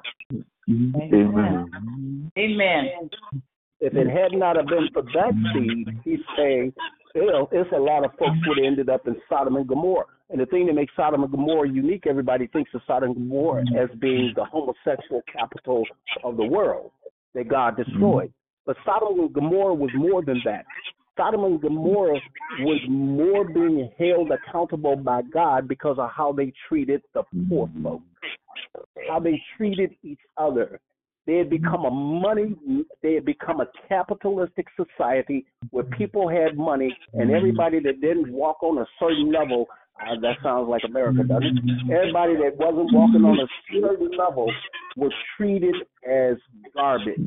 Amen. Amen. If it had not have been for that seed, he's saying, you know, it's a lot of folks would have ended up in Sodom and Gomorrah. And the thing that makes Sodom and Gomorrah unique, everybody thinks of Sodom and Gomorrah as being the homosexual capital of the world that God destroyed. But Sodom and Gomorrah was more than that. Sodom and Gomorrah was more being held accountable by God because of how they treated the poor folk, how they treated each other. They had become a money, they had become a capitalistic society where people had money and everybody that didn't walk on a certain level, uh, that sounds like America, doesn't it? Everybody that wasn't walking on a certain level was treated as garbage.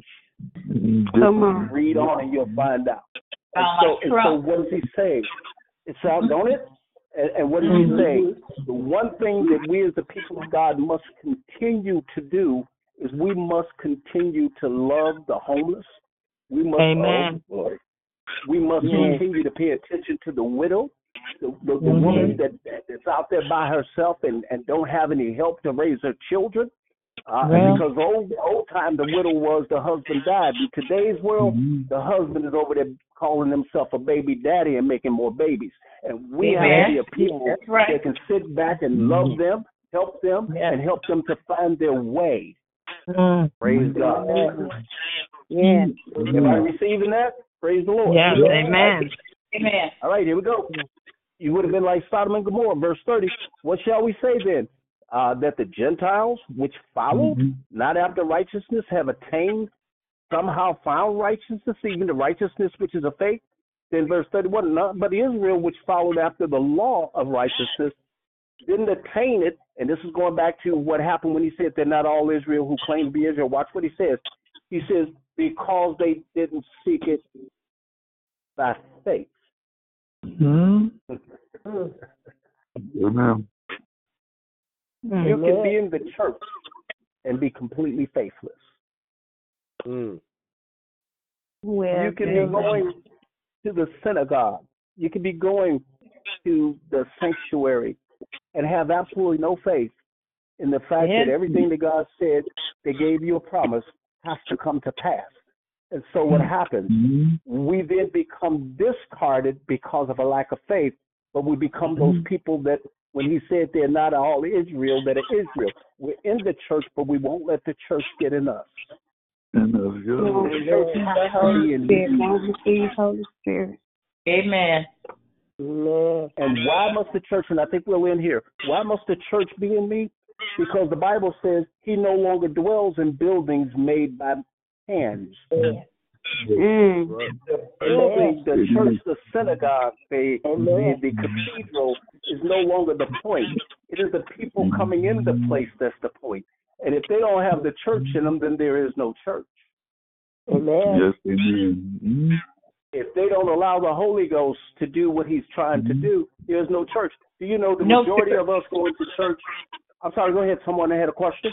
Come on. Read on and you'll find out. And Sound so, like and so Trump. what does he say? It's out, don't it? And, and what does he say? The one thing that we as the people of God must continue to do is we must continue to love the homeless. We must, Amen. oh, Lord, we must Yes. continue to pay attention to the widow, the, the, the Mhm. woman that, that that's out there by herself and, and don't have any help to raise her children. Uh, Well- because the old old time the widow was the husband died. In today's world, the husband is over there calling himself a baby daddy and making more babies. And we have Amen. to be a people That's right. that can sit back and love them, help them, Yes. and help them to find their way. Mm. Praise God. Yes. Everybody receiving that? Praise the Lord. Yes, amen. Amen. All right, here we go. You would have been like Sodom and Gomorrah, verse thirty. What shall we say then? Uh, that the Gentiles, which followed, not after righteousness, have attained, somehow found righteousness, even the righteousness which is of faith. Then verse thirty-one, not, but Israel, which followed after the law of righteousness, didn't attain it. And this is going back to what happened when he said they're not all Israel who claim to be Israel. Watch what he says. He says, because they didn't seek it by faith. Mm. Amen. You can be in the church and be completely faithless. Mm. Well, You can be going to the synagogue. You can be going to the sanctuary and have absolutely no faith in the fact Yeah. that everything that God said they gave you a promise has to come to pass. And so what happens? We then become discarded because of a lack of faith, but we become those people that when he said they're not all Israel, that are Israel. We're in the church, but we won't let the church get in us. And that's good. The church has to be in Spirit, you. don't receive Holy Spirit. Amen. And why must the church, and I think we'll end here, why must the church be in me? Because the Bible says he no longer dwells in buildings made by hands. Mm. The building, the church, the synagogue, the, the, the cathedral is no longer the point. It is the people coming in the place that's the point. And if they don't have the church in them, then there is no church. Amen. Yes, amen. Mm. If they don't allow the Holy Ghost to do what he's trying to do, there's no church. Do you know the No majority church. of us going to church I'm sorry, go ahead. Someone had a question?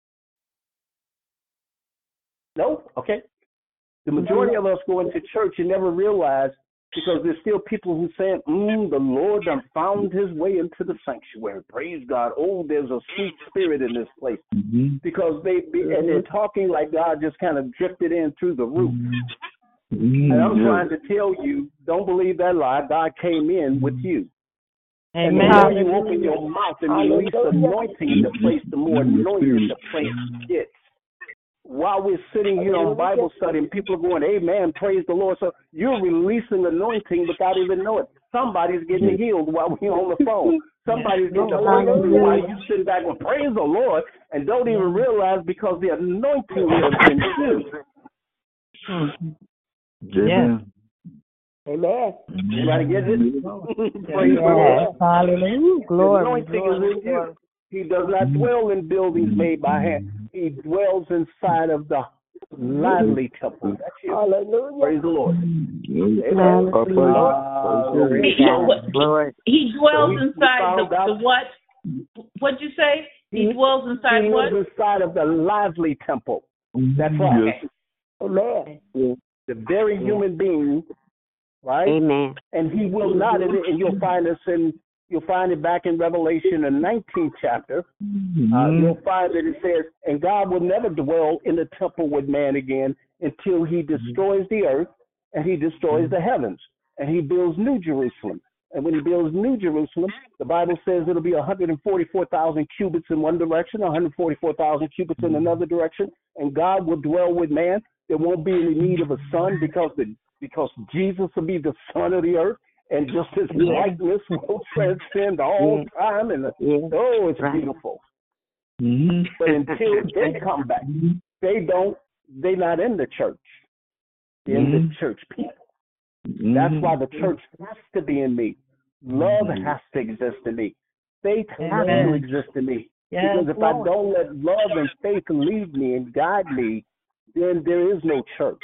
No? Okay. The majority of us go into church and never realize, because there's still people who say, mm, the Lord done found his way into the sanctuary. Praise God. Oh, there's a sweet spirit in this place. Mm-hmm. Because they, be, and they're talking like God just kind of drifted in through the roof. Mm-hmm. And I'm Yeah. trying to tell you, don't believe that lie. God came in with you. And Amen. the more you open your mouth and release anointing, the place, the more anointed the place gets. While we're sitting here on Bible study and people are going, amen, praise the Lord. So you're releasing anointing without even knowing. Somebody's getting healed while we're on the phone. Somebody's getting a breakthrough while you sitting back and praise the Lord and don't even realize, because the anointing lives in you. Yeah. Amen. You gotta get it? Praise the Yes. Lord. Hallelujah. The Glory. anointing Glory. is in you. He does not dwell in buildings made by hand. He dwells inside of the lively temple. That's you. Hallelujah. Praise the Lord. Amen. Uh, Glory. He dwells So we- we inside found the, out- the what? What'd you say? He, He- dwells inside He what? lives inside of the lively temple. That's right. Yes. Amen. The very human being, right? Amen. And he will not, and and you'll find this in, you'll find it back in Revelation, the nineteenth chapter. Uh, you'll find that it says, and God will never dwell in the temple with man again until he destroys the earth and he destroys the heavens and he builds New Jerusalem. And when he builds New Jerusalem, the Bible says it'll be one hundred forty-four thousand cubits in one direction, one hundred forty-four thousand cubits in another direction, and God will dwell with man. There won't be any need of a sun, because the because Jesus will be the sun of the earth, and just his brightness will transcend all time. And oh, it's beautiful. Mm-hmm. But until they come back, they don't. They're not in the church. They're in the church people. That's why the church has to be in me. Love has to exist in me. Faith has to exist in me. Yes, Because if I don't let love and faith lead me and guide me, then there is no church.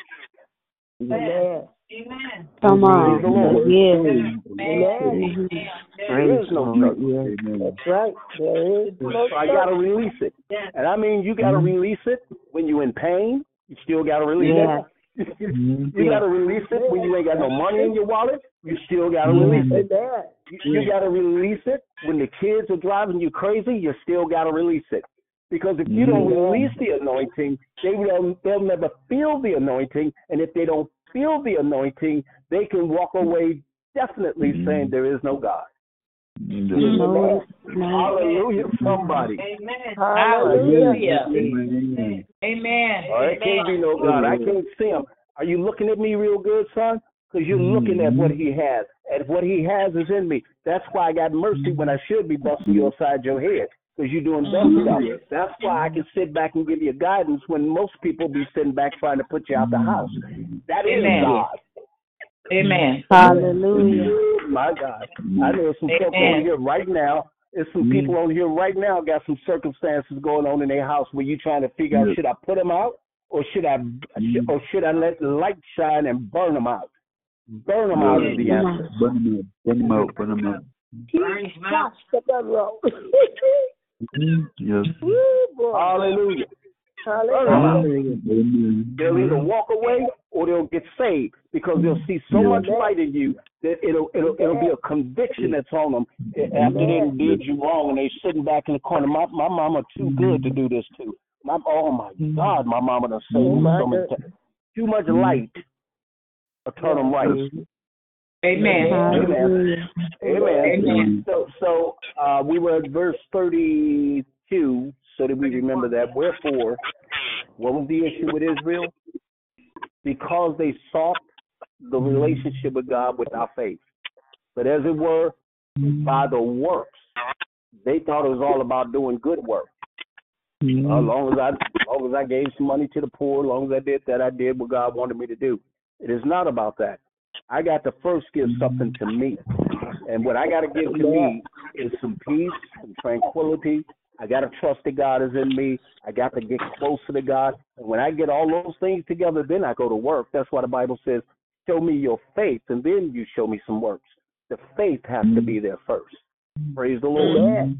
Amen. Amen. Come Praise the Lord. on. Yeah. Amen. There is no church. That's right. There is no So I got to release it. And I mean, you got to release it when you're in pain. You still got to release Yeah. it. You got to release it when you ain't got no money in your wallet. You still got to release it. Amen. You, you got to release it when the kids are driving you crazy. You still got to release it. Because if you don't release the anointing, they will, they'll never feel the anointing. And if they don't feel the anointing, they can walk away definitely saying there is no God. No, no. Hallelujah, somebody. Amen. Hallelujah. Hallelujah. Amen. All right, can't be no God. I can't see him. Are you looking at me real good, son? Because you're looking at what he has. And what he has is in me. That's why I got mercy when I should be busting you upside your head. Because you're doing dumb stuff. That's why I can sit back and give you guidance when most people be sitting back trying to put you out the house. That is Amen. God. Amen. Hallelujah. My God. I know some folks Amen. on here right now. There's some people on here right now got some circumstances going on in their house where you trying to figure out, should I put them out or should I or should I let the light shine and burn them out? Burn them out is the answer. Burn them out. Burn them out. Burn them out. Stop the Monroe. Yes. Woo, boy. Hallelujah. Hallelujah. Amen. They'll either walk away or they'll get saved because they'll see so Yeah. much light in you that it'll it'll it'll be a conviction that's on them after they done did you wrong and they sitting back in the corner. My my mama too good to do this too. My oh my God, my mama done saved Oh, me my so many God. times. Too much light will turn them right. Amen. Amen. Amen. Amen. So so uh, we were at verse thirty-two, so that we remember that. Wherefore, what was the issue with Israel? Because they sought the relationship with God without faith. But as it were, by the works, they thought it was all about doing good work. As uh, long as I, as long as I gave some money to the poor, as long as I did that, I did what God wanted me to do. It is not about that. I got to first give something to me. And what I got to give to me is some peace, some tranquility. I got to trust that God is in me. I got to get closer to God. And when I get all those things together, then I go to work. That's why the Bible says, show me your faith, and then you show me some works. The faith has to be there first. Praise the Lord.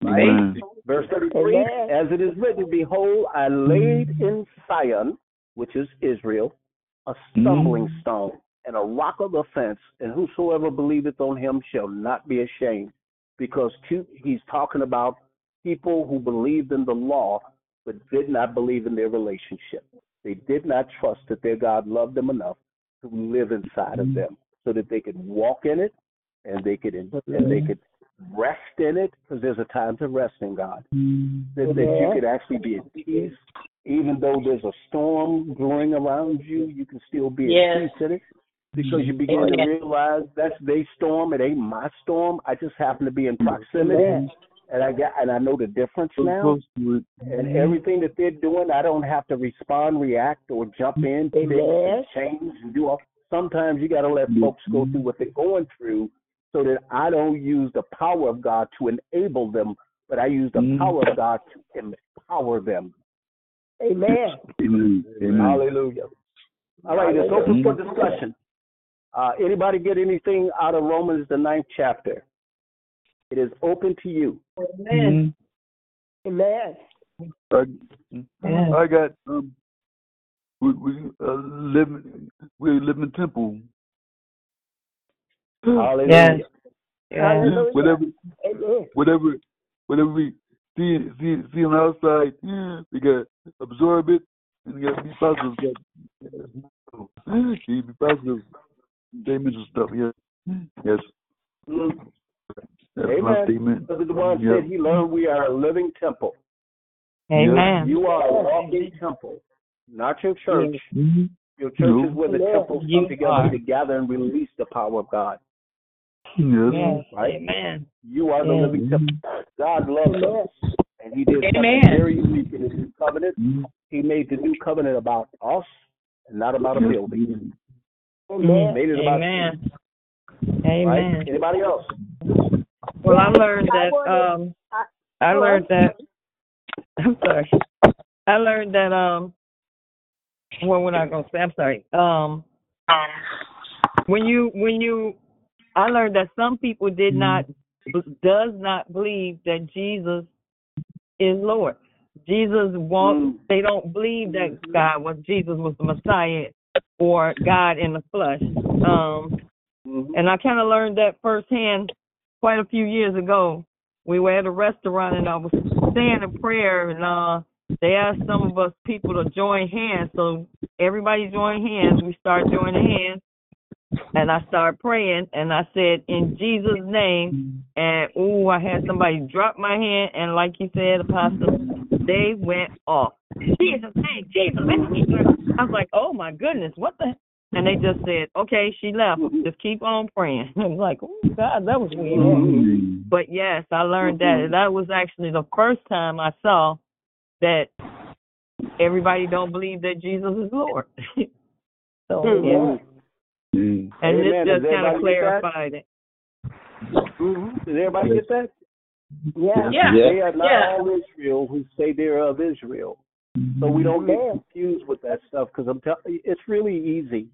Right? Amen. Verse thirty-three, Amen. as it is written, behold, I laid in Sion, which is Israel, a stumbling stone and a rock of offense, and whosoever believeth on him shall not be ashamed. Because two, he's talking about people who believed in the law but did not believe in their relationship. They did not trust that their God loved them enough to live inside of them so that they could walk in it and they could and they could rest in it, because there's a time to rest in God. That, that you could actually be at peace. Even though there's a storm brewing around you, you can still be Yes. at peace in it. Because you begin to realize that's their storm, it ain't my storm. I just happen to be in proximity. And I got and I know the difference now. And everything that they're doing, I don't have to respond, react, or jump in, fix, and change, and do all. Sometimes you got to let folks go through what they're going through, so that I don't use the power of God to enable them, but I use the power of God to empower them. Amen. Amen. Amen. Hallelujah. All right, it's open for discussion. Uh, anybody get anything out of Romans, the ninth chapter? It is open to you. Amen. Amen. I, Yeah. I got um, we we uh, live we live in temple. Hallelujah. Yes. Yeah. Hallelujah. Whatever Amen. whatever whatever we see see see on the outside, we got absorb it and we got to be positive. Be positive statements and stuff. Yes. Yes. Mm. That's my Amen. statement. Because the one Yep. said he learned we are a living temple. Amen. You are a walking temple, not your church. Mm-hmm. Your church No. is where the Amen. temples You come together are. to gather and release the power of God. Yes. Yes. Right? Amen. You are the Yes. living temple. God loves Amen. us, and He did something Amen. very unique in His new covenant. He made the new covenant about us and not about a building. He Amen. made it about Amen. you. Amen. Right? Anybody else? Well, I learned I that. wanted- Um, I- I Go learned ahead. that. I'm sorry. I learned that. Um, what was I gonna say? I'm sorry. Um, when you when you, I learned that some people did not does not believe that Jesus is Lord. Jesus walked. Mm. They don't believe that God was Jesus was the Messiah or God in the flesh. Um, Mhm. and I kind of learned that firsthand quite a few years ago. We were at a restaurant and I was saying a prayer, and uh, they asked some of us people to join hands. So everybody joined hands. We started joining hands, and I started praying, and I said, in Jesus' name, and ooh, I had somebody drop my hand, and like you said, Apostle, they went off. Jesus' name, Jesus' name. I was like, oh my goodness, what the? And they just said, okay, she left. Just keep on praying. I was like, oh God, that was weird. Mm-hmm. But yes, I learned that. And that was actually the first time I saw that everybody don't believe that Jesus is Lord. So yeah. Mm. And this Amen. Does just kind of everybody get that? clarified it. Mm-hmm. Did everybody get that? Yeah. Yeah. They are not Yeah. all Israel who say they're of Israel. So we don't get confused with that stuff, because I'm telling you, it's really easy.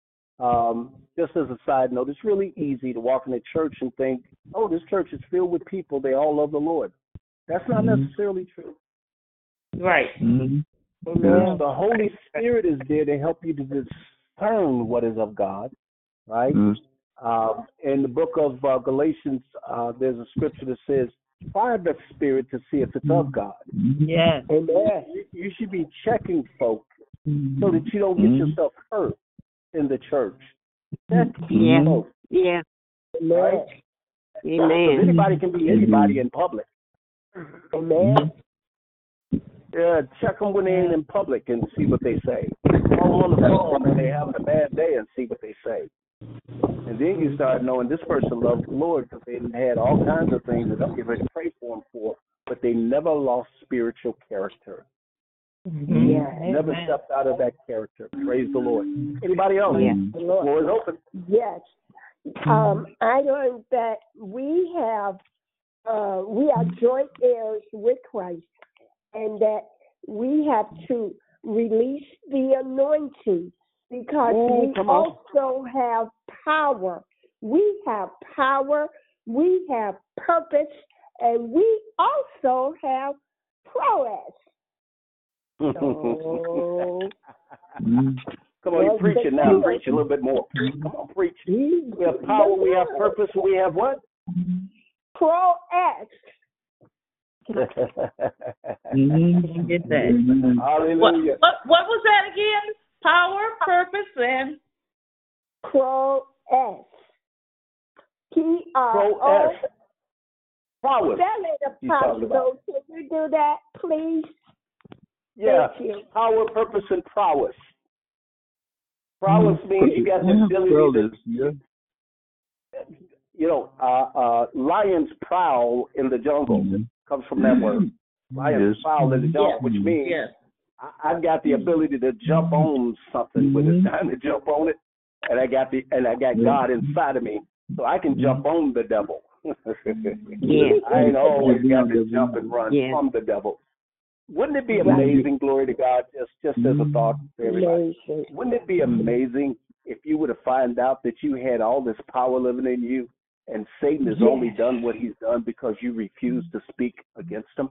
Um, just as a side note, it's really easy to walk in a church and think, oh, this church is filled with people. They all love the Lord. That's not necessarily true. Right. Mm-hmm. The Holy Spirit is there to help you to discern what is of God, right? Mm-hmm. Um, in the book of uh, Galatians, uh, there's a scripture that says, try the Spirit to see if it's of God. Yes. Amen. You, you should be checking folk so that you don't get yourself hurt in the church. Check Yeah. folk, Yeah. right? Because Amen. anybody can be anybody in public. Amen. Yeah, check them when they ain't in public and see what they say. Call them on the phone and they having a bad day and see what they say. And then you start knowing this person loves the Lord, because they had all kinds of things that I'm getting ready to pray for them for, but they never lost spiritual character. Mm-hmm. Yeah. Never Amen. stepped out of that character. Praise the Lord. Anybody else? Yeah. The floor is open. Yes. Um, I learned that we have, uh, we are joint heirs with Christ, and that we have to release the anointing, because Ooh, we come on. also have power. We have power, we have purpose, and we also have Proas. So, come on, you preach it now. Preach a little bit more. Come on, preach. We have power, we have purpose, we have what? Proas. mm-hmm. Get that. Hallelujah. What, what, what was that again? Power, purpose, and Proas. P R O. Proas. Power. Spell it, Apostle. Can you do that, please? Yeah. Thank you. Power, purpose, and prowess. Prowess means you got the ability to, you know, uh, uh, lions prowl in the jungle. Mm-hmm. Comes from that word. Lions yes. prowl in the jungle, yes. which means yes. I, I've got the ability to jump on something when it's time to jump on it, and I got the and I got God inside of me, so I can jump on the devil. yeah. I ain't always got to jump and run yeah. from the devil. Wouldn't it be amazing, glory to God, just, just as a thought for everybody, wouldn't it be amazing if you would have found out that you had all this power living in you and Satan has yes. only done what he's done because you refused to speak against him?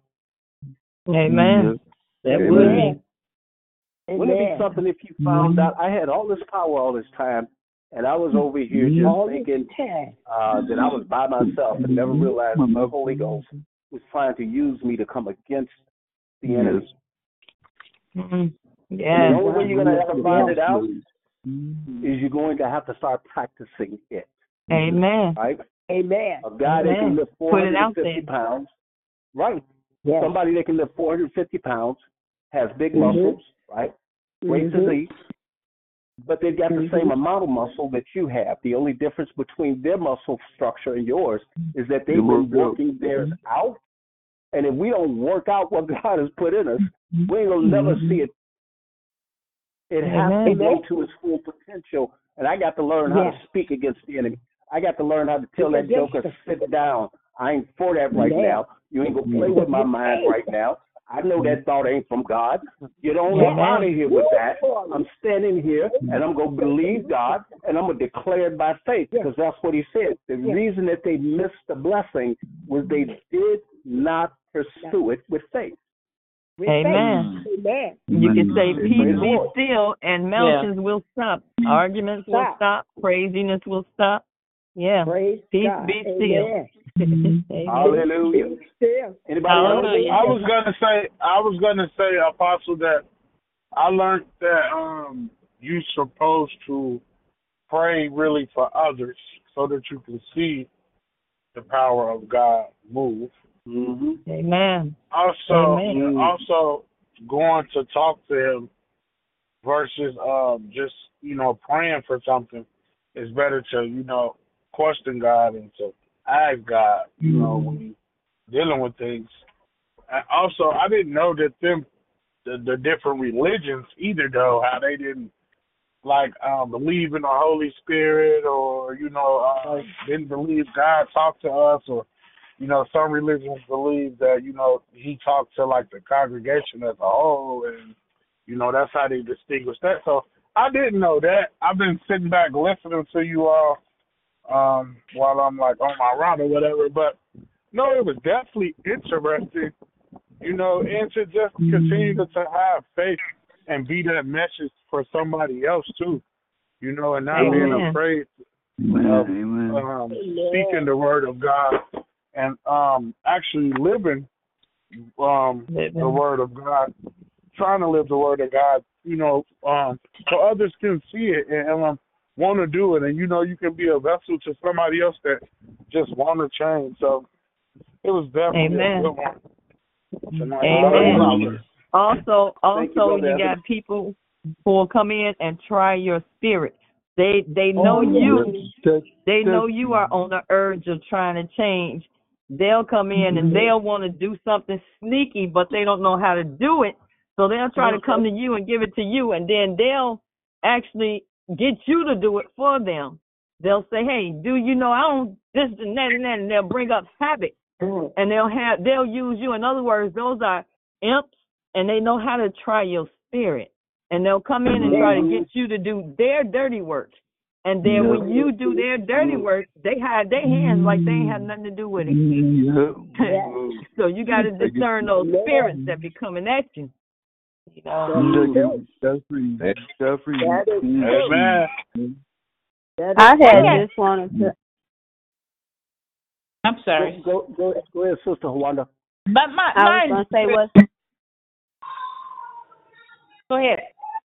Amen. That Amen. would be. Wouldn't it be something if you found out I had all this power all this time and I was over here just all thinking uh, that I was by myself and never realized the Holy Ghost was trying to use me to come against the enemy. Mm-hmm. Yeah. The only way you're going to ever find it out is you're going to have to start practicing it. Amen. Right? Amen. A guy Amen. that can lift four hundred fifty pounds. Right. Yes. Somebody that can lift four hundred fifty pounds, has big mm-hmm. muscles, right? Great mm-hmm. physique. But they've got mm-hmm. the same amount of muscle that you have. The only difference between their muscle structure and yours is that they've been working theirs out. And if we don't work out what God has put in us, we ain't gonna never see it. It has to go to its full potential. And I got to learn how yes. to speak against the enemy. I got to learn how to tell that joker, sit down. I ain't for that right yes. now. You ain't gonna play with my mind right now. I know that thought ain't from God. Get on yes. out of here with that. I'm standing here and I'm gonna believe God and I'm gonna declare it by faith because that's what he said. The yes. reason that they missed the blessing was they did not pursue it with faith. With Amen. Faith. Amen. You can say, peace be still, and mountains yeah. will stop. Arguments stop. will stop. Craziness will stop. Yeah. Praise peace God. be still. Amen. Hallelujah. Anybody Hallelujah. I was gonna say, I was gonna say, Apostle, that I learned that um you're supposed to pray really for others so that you can see the power of God move. Mm-hmm. Amen. Also, Amen. also going to talk to him versus um, just you know praying for something. It's better to you know question God and to ask God. You mm-hmm. know when you're dealing with things. And also, I didn't know that them the, the different religions either though how they didn't like um, believe in the Holy Spirit or you know uh, didn't believe God talked to us or. You know, some religions believe that, you know, he talked to, like, the congregation as a whole, and, you know, that's how they distinguish that. So I didn't know that. I've been sitting back listening to you all um, while I'm, like, on my round or whatever. But, no, it was definitely interesting, you know, and to just continue to, to have faith and be that message for somebody else, too, you know, and not Amen. being afraid of um, speaking the word of God. And um, actually living um, the word of God, trying to live the word of God, you know, um, so others can see it and, and um, want to do it. And, you know, you can be a vessel to somebody else that just want to change. So it was definitely Amen. a good one. Amen. Also, also you, you got people who will come in and try your spirit. They they know oh, you. Yes. They know you are on the urge of trying to change. They'll come in and they'll want to do something sneaky, but they don't know how to do it. So they'll try to come to you and give it to you, and then they'll actually get you to do it for them. They'll say, hey, do you know I don't this and that and that, and they'll bring up habit, and they'll have they'll use you. In other words, those are imps, and they know how to try your spirit, and they'll come in and try to get you to do their dirty work. And then Yeah. when you do their dirty work, they hide their hands like they ain't have nothing to do with it. Yeah. So you got to discern those spirits that be coming at you. You know. That's free. That's free. Amen. I had just wanted to. I'm sorry. Go, go, go ahead, Sister Wanda. But my, I was gonna say what. Go ahead.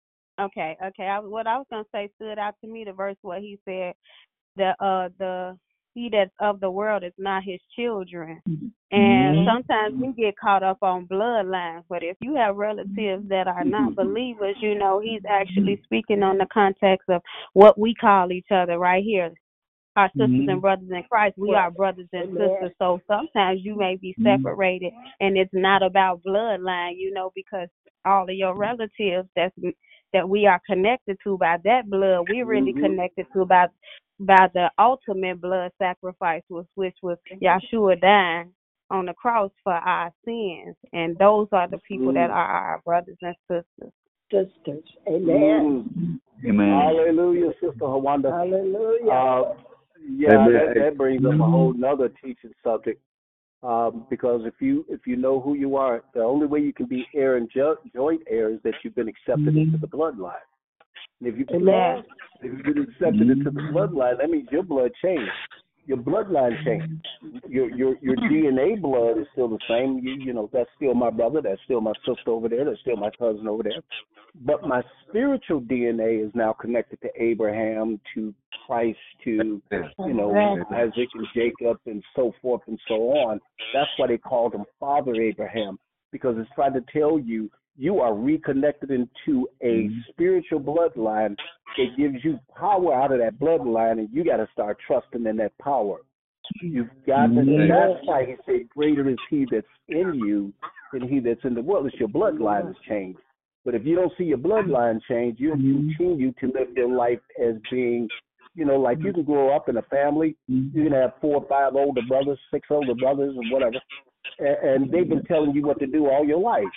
Okay, okay. I, what I was gonna say stood out to me. The verse where he said, "The uh the he that's of the world is not his children." And Mm-hmm. sometimes we get caught up on bloodlines, but if you have relatives that are not believers, you know he's actually speaking on the context of what we call each other right here. Our sisters Mhm. and brothers in Christ, we are brothers and sisters. So sometimes you may be separated, and it's not about bloodline, you know, because all of your relatives that's that we are connected to by that blood, we're really Mhm. connected to by by the ultimate blood sacrifice, was which was Yahshua dying on the cross for our sins, and those are the people that are our brothers and sisters. Sisters. Amen. Mm. Amen. Hallelujah, Sister Wanda. Hallelujah. Uh, yeah, Amen. that, that brings up a whole nother teaching subject. Um, because if you if you know who you are, the only way you can be heir and jo- joint heir is that you've been accepted into the bloodline. And if you Amen. if you've been accepted into the bloodline, that means your blood changed. Your bloodline changed. Your your your D N A blood is still the same. You you know that's still my brother. That's still my sister over there. That's still my cousin over there. But my spiritual D N A is now connected to Abraham, to Christ, to you know Isaac and Jacob, and so forth and so on. That's why they called him Father Abraham, because it's trying to tell you you are reconnected into a spiritual bloodline that gives you power out of that bloodline, and you got to start trusting in that power. You've got to, and that's why he said, greater is he that's in you than he that's in the world. It's your bloodline has changed. But if you don't see your bloodline change, you'll continue to live your life as being, you know, like you can grow up in a family, you can have four or five older brothers, six older brothers, or whatever, and, and they've been telling you what to do all your life.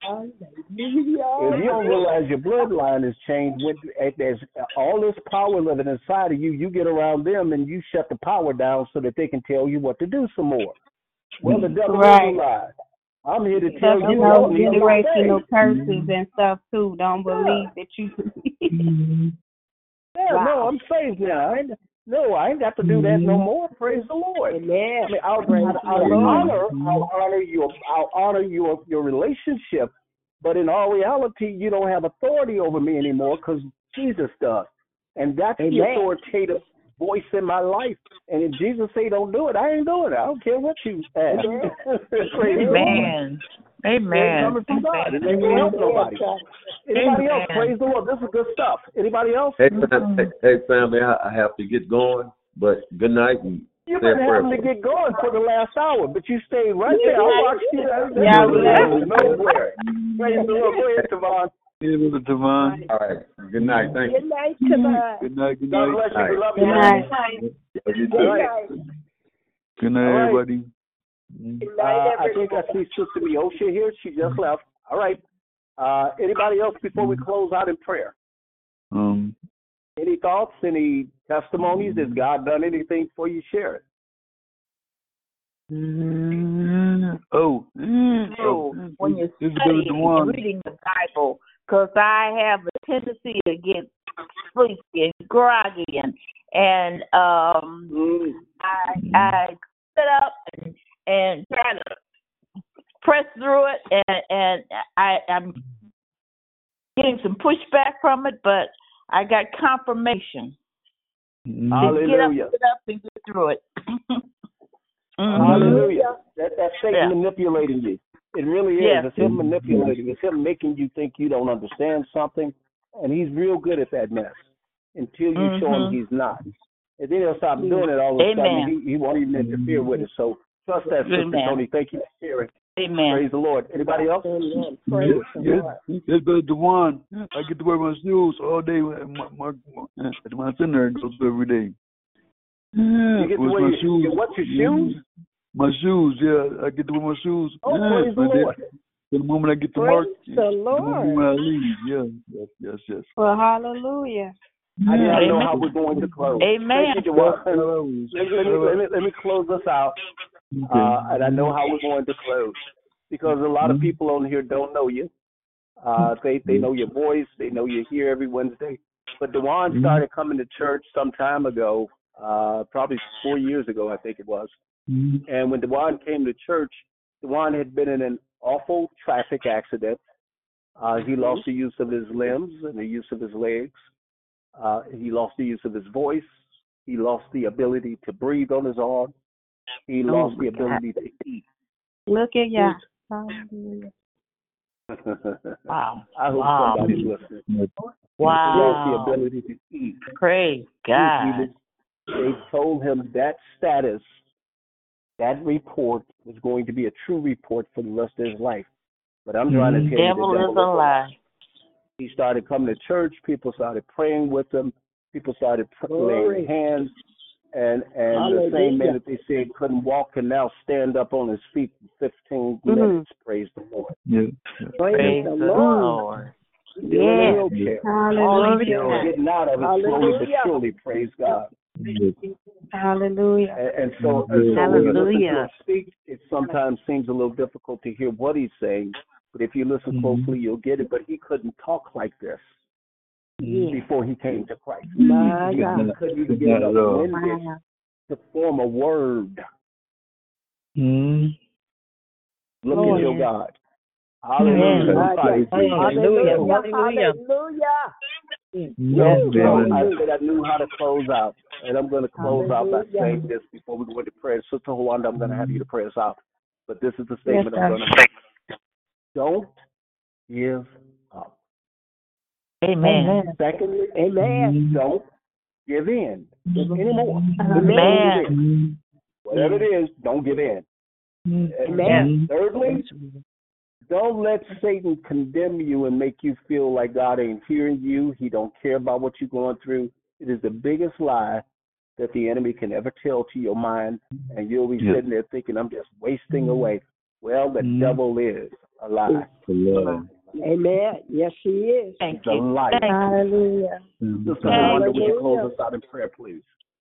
If you don't realize your bloodline has changed, when there's all this power living inside of you, you get around them and you shut the power down so that they can tell you what to do some more. Well, the devil Right. is a lie. I'm here to Because tell you you know don't need no generational faith. curses and stuff too. Don't believe that you. Yeah, Wow. no, I'm saved now. I ain't, no, I ain't got to do that no more. Praise the Lord. Amen. I mean, I'll, I'll, I'll honor, I'll honor your, I'll honor your your relationship, but in all reality, you don't have authority over me anymore because Jesus does, and that's the Amen. authoritative voice in my life. And if Jesus say don't do it, I ain't doing it. I don't care what you ask. Praise the Lord. Amen. Amen. It's coming from God. It ain't gonna help nobody. Anybody else? Praise the Lord. This is good stuff. Anybody else? Hey, fam, hey, hey, family, I, I have to get going, but good night and You've say a been prayer having to for me. get going for the last hour, but you stayed right there. I watched you. Yeah, Yeah, nowhere. Praise the Lord. Go ahead, Tavon. Yeah, Brother Tavon. All right. Good night. Thank you. Good night, Tavon. Good night. Good God night. bless you. All We right. love Good you. night. Love you All too. right. Good night, All right. everybody. Mm. Good Uh, night, I think I see Sister Miosha here. She just left. All right. Uh, anybody else before we close out in prayer? Um. Any thoughts? Any testimonies? Has God done anything for you? Share it. mm, Oh. mm, So oh, when you're this is Brother studying Dewan. and reading the Bible, because I have a tendency to get sleepy and groggy, and and um, Mm. I I sit up and and try to press through it, and and I I'm getting some pushback from it, but I got confirmation. Mm. Hallelujah. Get up, get up, and get through it. Mhm. Hallelujah. That, that's Satan Yeah. manipulating you. It really is. Yes. It's him manipulating. It's him making you think you don't understand something, and he's real good at that mess until you show him Mhm. he's not. And then he'll stop doing it all of a Amen. sudden. He, he won't even interfere with it. So trust that, Sister Amen. Tony. Thank you for sharing. Amen. Praise the Lord. Anybody else? Amen. Yes, Praise the yes, Lord. yes, Brother Dewan. I get to wear my shoes all day. My, my, my, my center goes to every day. Yeah, You get to with wear my your, shoes. your what's your shoes? My shoes, yeah. I get to wear my shoes. Oh, yeah, praise the and then- Lord. The moment I get to Praise work, the the moment Lord. when I leave, yeah, yes, yes, yes. Well, hallelujah. I do not know Amen. how we're going to close. Amen. Thank you, Dewan. Let, let, me, let, me, let me close us out, uh, and I know how we're going to close because a lot of people on here don't know you. Uh, they they know your voice, they know you're here every Wednesday. But Dewan started coming to church some time ago, uh, probably four years ago, I think it was. And when Dewan came to church, Dewan had been in an awful traffic accident. Uh, he lost the use of his limbs and the use of his legs. Uh, he lost the use of his voice. He lost the ability to breathe on his arm. He Oh lost my the God. ability to eat. Look at y'all. Hallelujah. Wow. I hope Wow. somebody's listening. He lost Wow. the ability to eat. Praise He, he God. was, they told him that status, that report was going to be a true report for the rest of his life. But I'm trying to tell you, the Devil devil is a lie. He started coming to church. People started praying with him. People started pr- Glory. laying hands. And and the same man Hallelujah. that they said couldn't walk can now stand up on his feet for fifteen Mhm. minutes. Praise the Lord. Yeah. Praise Praise the the Lord. Lord. Still in a Yes. wheelchair. All he's Hallelujah. getting out of it slowly but Hallelujah. surely. Praise God. Hallelujah. And, and so, and so when you listen to Hallelujah. him speak, it sometimes seems a little difficult to hear what he's saying. But if you listen closely, you'll get it. But he couldn't talk like this Yes. before he came to Christ. My He, he God. couldn't even get Not enough at all. wind Wow. to form a word. Mm. Look Lord. at your Yes. God. Hallelujah. My Somebody God. say, Hallelujah. Hallelujah. Hallelujah. Hallelujah. Yes, Woo. So I Lord. said I knew how to close out. And I'm going to close out by Hallelujah. saying this before we go into prayer. Sister Hawanda, I'm going to have you to pray us out. But this is the Yes, statement I'm sir. going to make. Don't give up. Amen. Secondly, Amen. don't give in anymore. Amen. Whatever it is, don't give in. Amen. Thirdly, don't let Satan condemn you and make you feel like God ain't hearing you. He don't care about what you're going through. It is the biggest lie that the enemy can ever tell to your mind, and you'll be Yes. sitting there thinking, I'm just wasting away. Well, the Mm. devil is a lie. Lord. Amen. Yes, he is. Thank He's a you. liar. Thank you. Hallelujah. Sister Thank Wanda, would you Hallelujah. close us out in prayer, please?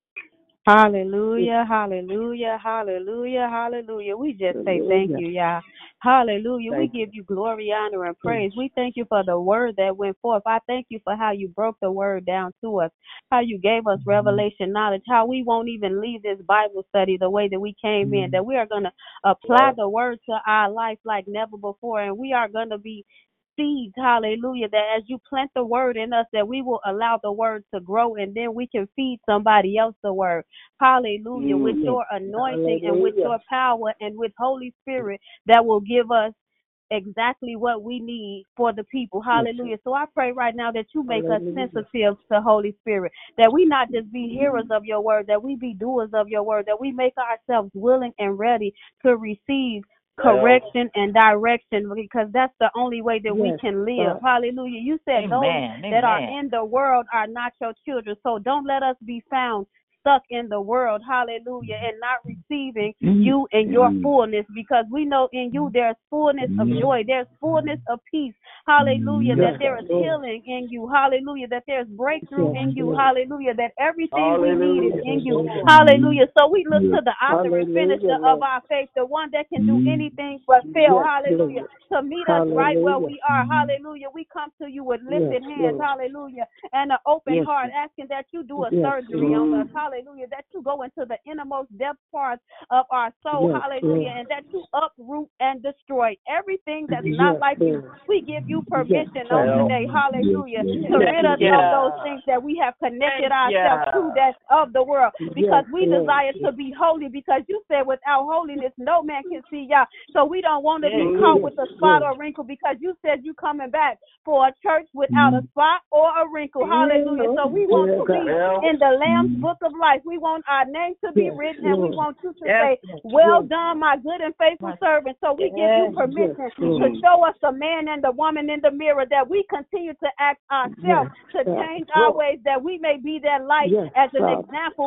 Hallelujah, hallelujah, hallelujah, hallelujah. We just say thank Hallelujah. you, y'all. Hallelujah. We Thank you. give you glory, honor, and praise. We thank you for the word that went forth. I thank you for how you broke the word down to us, how you gave us revelation knowledge, how we won't even leave this Bible study the way that we came in, that we are going to apply the word to our life like never before, and we are going to be seeds, hallelujah, that as you plant the word in us, that we will allow the word to grow, and then we can feed somebody else the word. Hallelujah. With Mhm. your anointing and with Hallelujah. your power and with Holy Spirit that will give us exactly what we need for the people. Hallelujah. So I pray right now that you make us Hallelujah. sensitive to Holy Spirit, that we not just be hearers of your word, that we be doers of your word, that we make ourselves willing and ready to receive correction and direction, because that's the only way that we Yes, can live. God. Hallelujah. You said those Amen. that are Amen. in the world are not your children. So don't let us be found stuck in the world, hallelujah, and not receiving you and your fullness, because we know in you there's fullness of joy, there's fullness of peace, hallelujah, that Yes, there is Lord. healing in you, hallelujah, that there's breakthrough Yes, in you, Lord. hallelujah, that everything we need is in you, Hallelujah. hallelujah. So we look to the author and Hallelujah, finisher Lord. of our faith, the one that can do anything but fail, Yes, hallelujah, Lord. to meet us right where Hallelujah. we are, hallelujah. We come to you with lifted Yes, hands, Lord. hallelujah, and an open Yes, heart, asking that you do a yes, surgery Lord. on us, hallelujah, that you go into the innermost depth parts of our soul, Yes, hallelujah, Lord. and that you uproot and destroy everything that's not Yes, like you. Lord. We give you Yes, permission on Well, today, hallelujah, to Thank rid us you. of those things that we have connected Thank ourselves to you. that's of the world, because yes, we Lord. desire to be holy, because you said without holiness no man can see y'all. So we don't want to be Yes. caught Yes, with a spot Lord. or wrinkle, because you said you coming back for a church without a spot or a wrinkle, hallelujah. So we want Yes, to God. be well, in the Lamb's book of life. We want our name to be Yes, written, and we Lord. want you to Yes. say, well done, my good and faithful My- servant. So we give you Yes. permission Yes, to Lord. show us the man and the woman in the mirror, that we continue to act ourselves, Yes, to God. change our ways, that we may be that light Yes, as an Father. example, but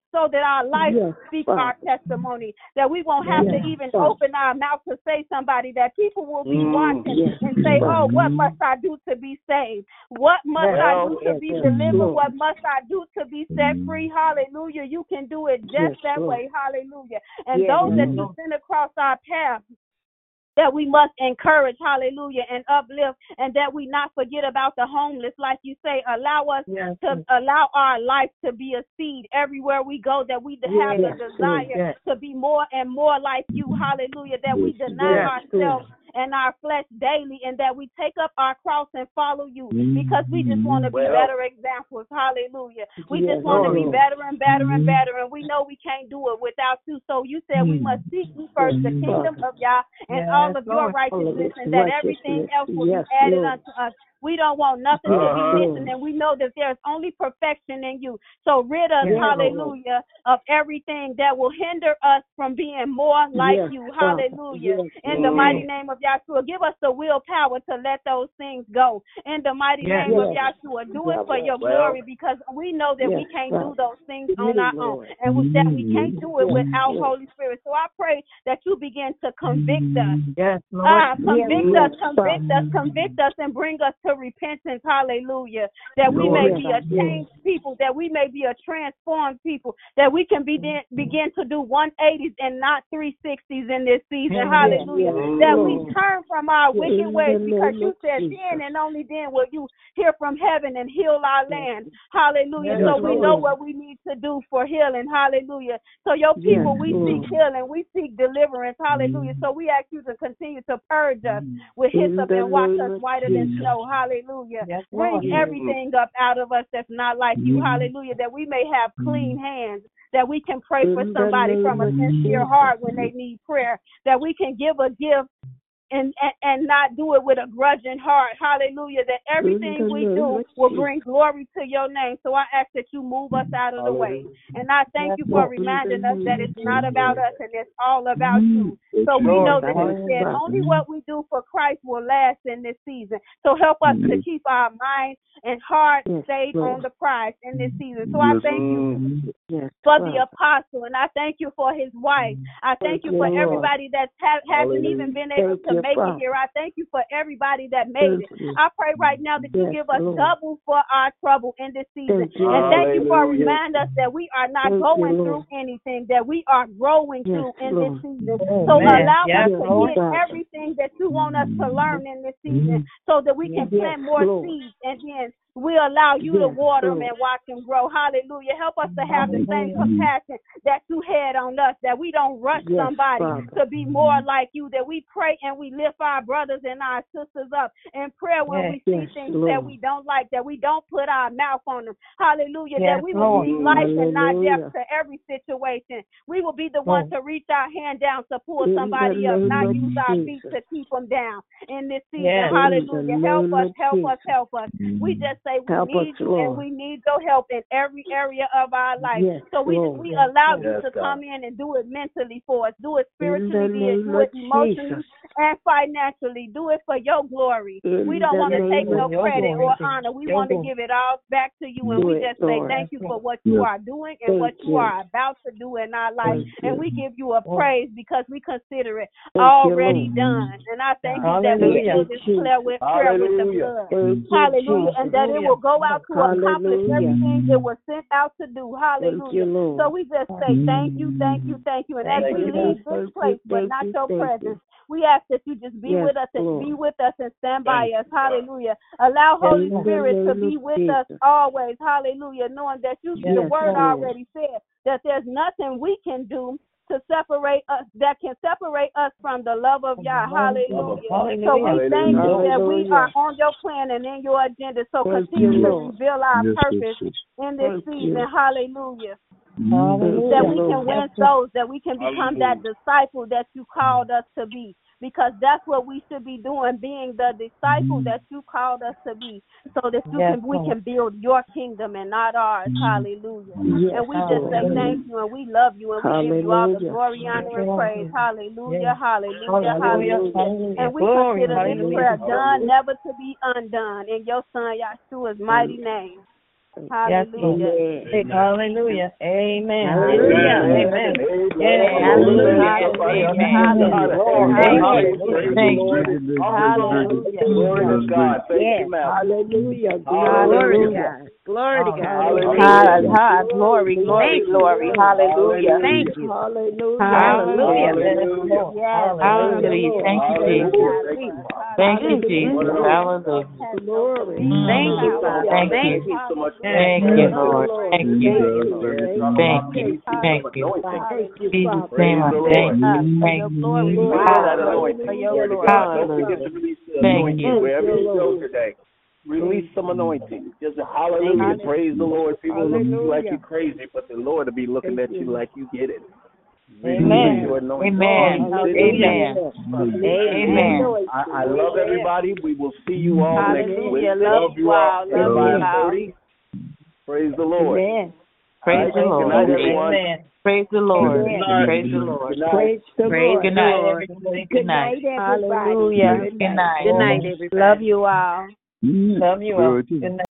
so that our life Yes, speaks Father. our testimony, that we won't have Yes, to even Father. open our mouth to say somebody, that people will be Mm. watching Yes, and say, Father. oh, what must I do to be saved? What must I Well, do to Yes, be yes, delivered? Lord. What must I do to be set free? Hallelujah. You can do it just Yes, that Lord. way. Hallelujah. And Yes, those that Lord. you send across our path, that we must encourage, hallelujah, and uplift, and that we not forget about the homeless, like you say. Allow us yes, to allow our life to be a seed everywhere we go, that we have Yes, the desire yes. to be more and more like you, hallelujah, that we deny Yes, ourselves and our flesh daily, and that we take up our cross and follow you, because we just want to be Well. better examples, hallelujah. We Yes, just want to be Lord. better and better and better, and we know we can't do it without you. So you said we must seek you first, the Yes, kingdom Father. of Yah, and Yes, all of your Lord. righteousness, All of and that His everything righteousness. else will Yes, be added Lord. unto us. We don't want nothing to Uh-huh. be missing, and we know that there's only perfection in you. So rid us, Yes, hallelujah, of everything that will hinder us from being more like Yes, you, Father. hallelujah. Yes, In the Mm. mighty name of Yahshua, give us the willpower to let those things go. In the mighty Yes. name of Yes. Yahshua, do it for your Well. glory, because we know that we Yes, can't Father. do those things Yes, on our own, Lord. and we, that we can't do it Yes, without Lord. Holy Spirit. So I pray that you begin to convict us. yes, Lord. Ah, convict Yes, us, convict Father. us, convict us, and bring us to repentance, hallelujah. That we Lord. may Yes, be a yes. changed people, that we may be a transformed people, that we can begin, begin to do one eighties and not three sixties in this season, Yes, hallelujah. yes, That we Lord. turn from our In wicked the ways, because name you of said Jesus. then and only then will you hear from heaven and heal our land, hallelujah. Yes, So we Lord. know what we need to do for healing, hallelujah. So your Yes, people, we Lord. seek healing, we seek deliverance, hallelujah. So we ask you to continue to purge us with In hyssop the and wash name us of whiter than Jesus. snow, hallelujah. Yes, Lord. Bring everything up out of us that's not like you, hallelujah, that we may have clean hands, that we can pray for In the somebody from name a of sincere Jesus. heart when they need prayer, that we can give a gift and, and and not do it with a grudging heart. Hallelujah. That everything the we name do of will Jesus. bring glory to your name. So I ask that you move us out of the way. And I thank Yes, you for Lord. reminding us In the that name it's of not Jesus. about us and it's all about you. So we Lord, know that you hallelujah. said only what we do for Christ will last in this season. So help us to keep our mind and heart Yes, stayed Lord. on the prize in this season. So I thank you Mm. Yes, for the Father. apostle, and I thank you for his wife. I thank Thank you you, for Lord. everybody that ha- hasn't Hallelujah. even been able Thank to you, make Father. it here. I thank you for everybody that made Thank it. you. I pray right now that you Yes, give us Lord. double for our trouble in this season. Thank you, And Lord. thank you for Hallelujah. reminding us that we are not Thank you, going Lord. through anything, that we are growing Yes, through in this Lord. season. Oh, So man. allow Yes, us to Lord. get everything that you want us to learn in this season, so that we can Yes, plant more Lord. seeds, and then we allow you to Yes, water them Lord. and watch them grow. Hallelujah. Help us to have the same Hallelujah. compassion that you had on us, that we don't rush Yes, somebody Father. to be more like you, that we pray and we lift our brothers and our sisters up in prayer when Yes, we see yes, things Lord. that we don't like, that we don't put our mouth on them. Hallelujah. Yes, That we will Lord. speak life and not Hallelujah. death to every situation. We will be the ones Lord. to reach our hand down to pull In the somebody up, name not of use our feet Jesus. to keep them down in this season. Yes. In the Hallelujah. Help name us, of help us, Jesus. help us. We just say we Help us, need you and Lord. we need your help in every area of our life. Yes, So we Lord. we allow you Yes, to God. come in and do it mentally for us, do it In the spiritually, do it, name do of it emotionally Jesus. and financially. Do it for your glory. In We don't the want to name take of no Your credit glory, or Jesus. honor. We Your want to glory. give it all back to you, and Do we it, just say Lord. thank you Yes, for what you are doing and what Thank you you. are about to do in our life. Thank And you. we give you a Lord. praise because we consider it Thank you, already Lord. done. And I thank you that we Hallelujah. seal Thank this you, prayer Jesus. with, prayer with the Hallelujah. blood. Thank you, Hallelujah. And Jesus. that it will go out to accomplish Hallelujah. everything it was sent out to do. Thank you, Hallelujah. Lord. So we just say thank you, thank you, thank you. And as Thank we you, Thank you. leave God. this Thank you, place, but thank not you, your thank presence, you. we ask that you just be Yes, with us and Lord. be with us and stand by Thank us. you, God. Hallelujah. Allow Yes, Holy In the Spirit to name be of with us Jesus. always. Hallelujah. Knowing that you, the Yes, word Lord. already said that there's nothing we can do to separate us, that can separate us from the love of Yah. Hallelujah. So Hallelujah. we thank you that we Hallelujah. are on your plan and in your agenda. So Thank you, continue to Lord. reveal our Yes, yes, purpose yes. in this Thank season. you. Hallelujah. That Hallelujah. we can Lord. win Yes, Lord. souls, that we can become that disciple that you called us to be. Because that's what we should be doing, being the disciple that you called us to be, so that you Yes, can we Lord. can build your kingdom and not ours. Hallelujah. Yes, And we just say Lord. thank you and we love you and we give you all the Hallelujah. glory, honor, and praise. Hallelujah, hallelujah, Hallelujah. hallelujah. Hallelujah. And we Glory. consider this Hallelujah. prayer done, never to be undone. In your son Yahshua's mighty name. Hallelujah. Amen. Hallelujah. Amen. Hallelujah. Amen. Yes, hallelujah. Hallelujah. Hallelujah. Glory to God. Thank Yes. you, ma'am. Hallelujah. Glory to God. Glory to God. Hallelujah. Ha- Glory, glory, glory. Hallelujah. Thank you. Hallelujah. Hallelujah. Hallelujah. Yes. Hallelujah. Thank you, Jesus. Thank you, Jesus. Hallelujah. Glory. Thank you, Father. Thank Thank you. you. So much. Thank you, Lord. Thank you. Thank Thank you. Thank you. Thank you, Jesus' Father. name, I thank you. For Thank your you. glory, Release Father. that anointing. For your Glory to glory. God. Don't forget to release the Thank anointing you. wherever you go today. Release some anointing. Just a hallelujah. Hallelujah. Praise the Lord. People look at you like Hallelujah. you're crazy, but the Lord will be looking at you like you get it. Amen. Release your anointing. Amen. Hallelujah. Amen. Amen. Amen. I, I love everybody. We will see you all next Hallelujah. Wednesday Love you all. at Love you five all. thirty. Praise the Lord. Amen. Praise the Good Lord. night, everyone. Amen. Praise the Lord. Amen. Praise the Lord. Good night. Praise the Praise Lord. the night. Lord. Good night. everybody. Hallelujah. Good Good night. Good night, everybody. Love you all. Mm. Love you all. Glory to you. Good night.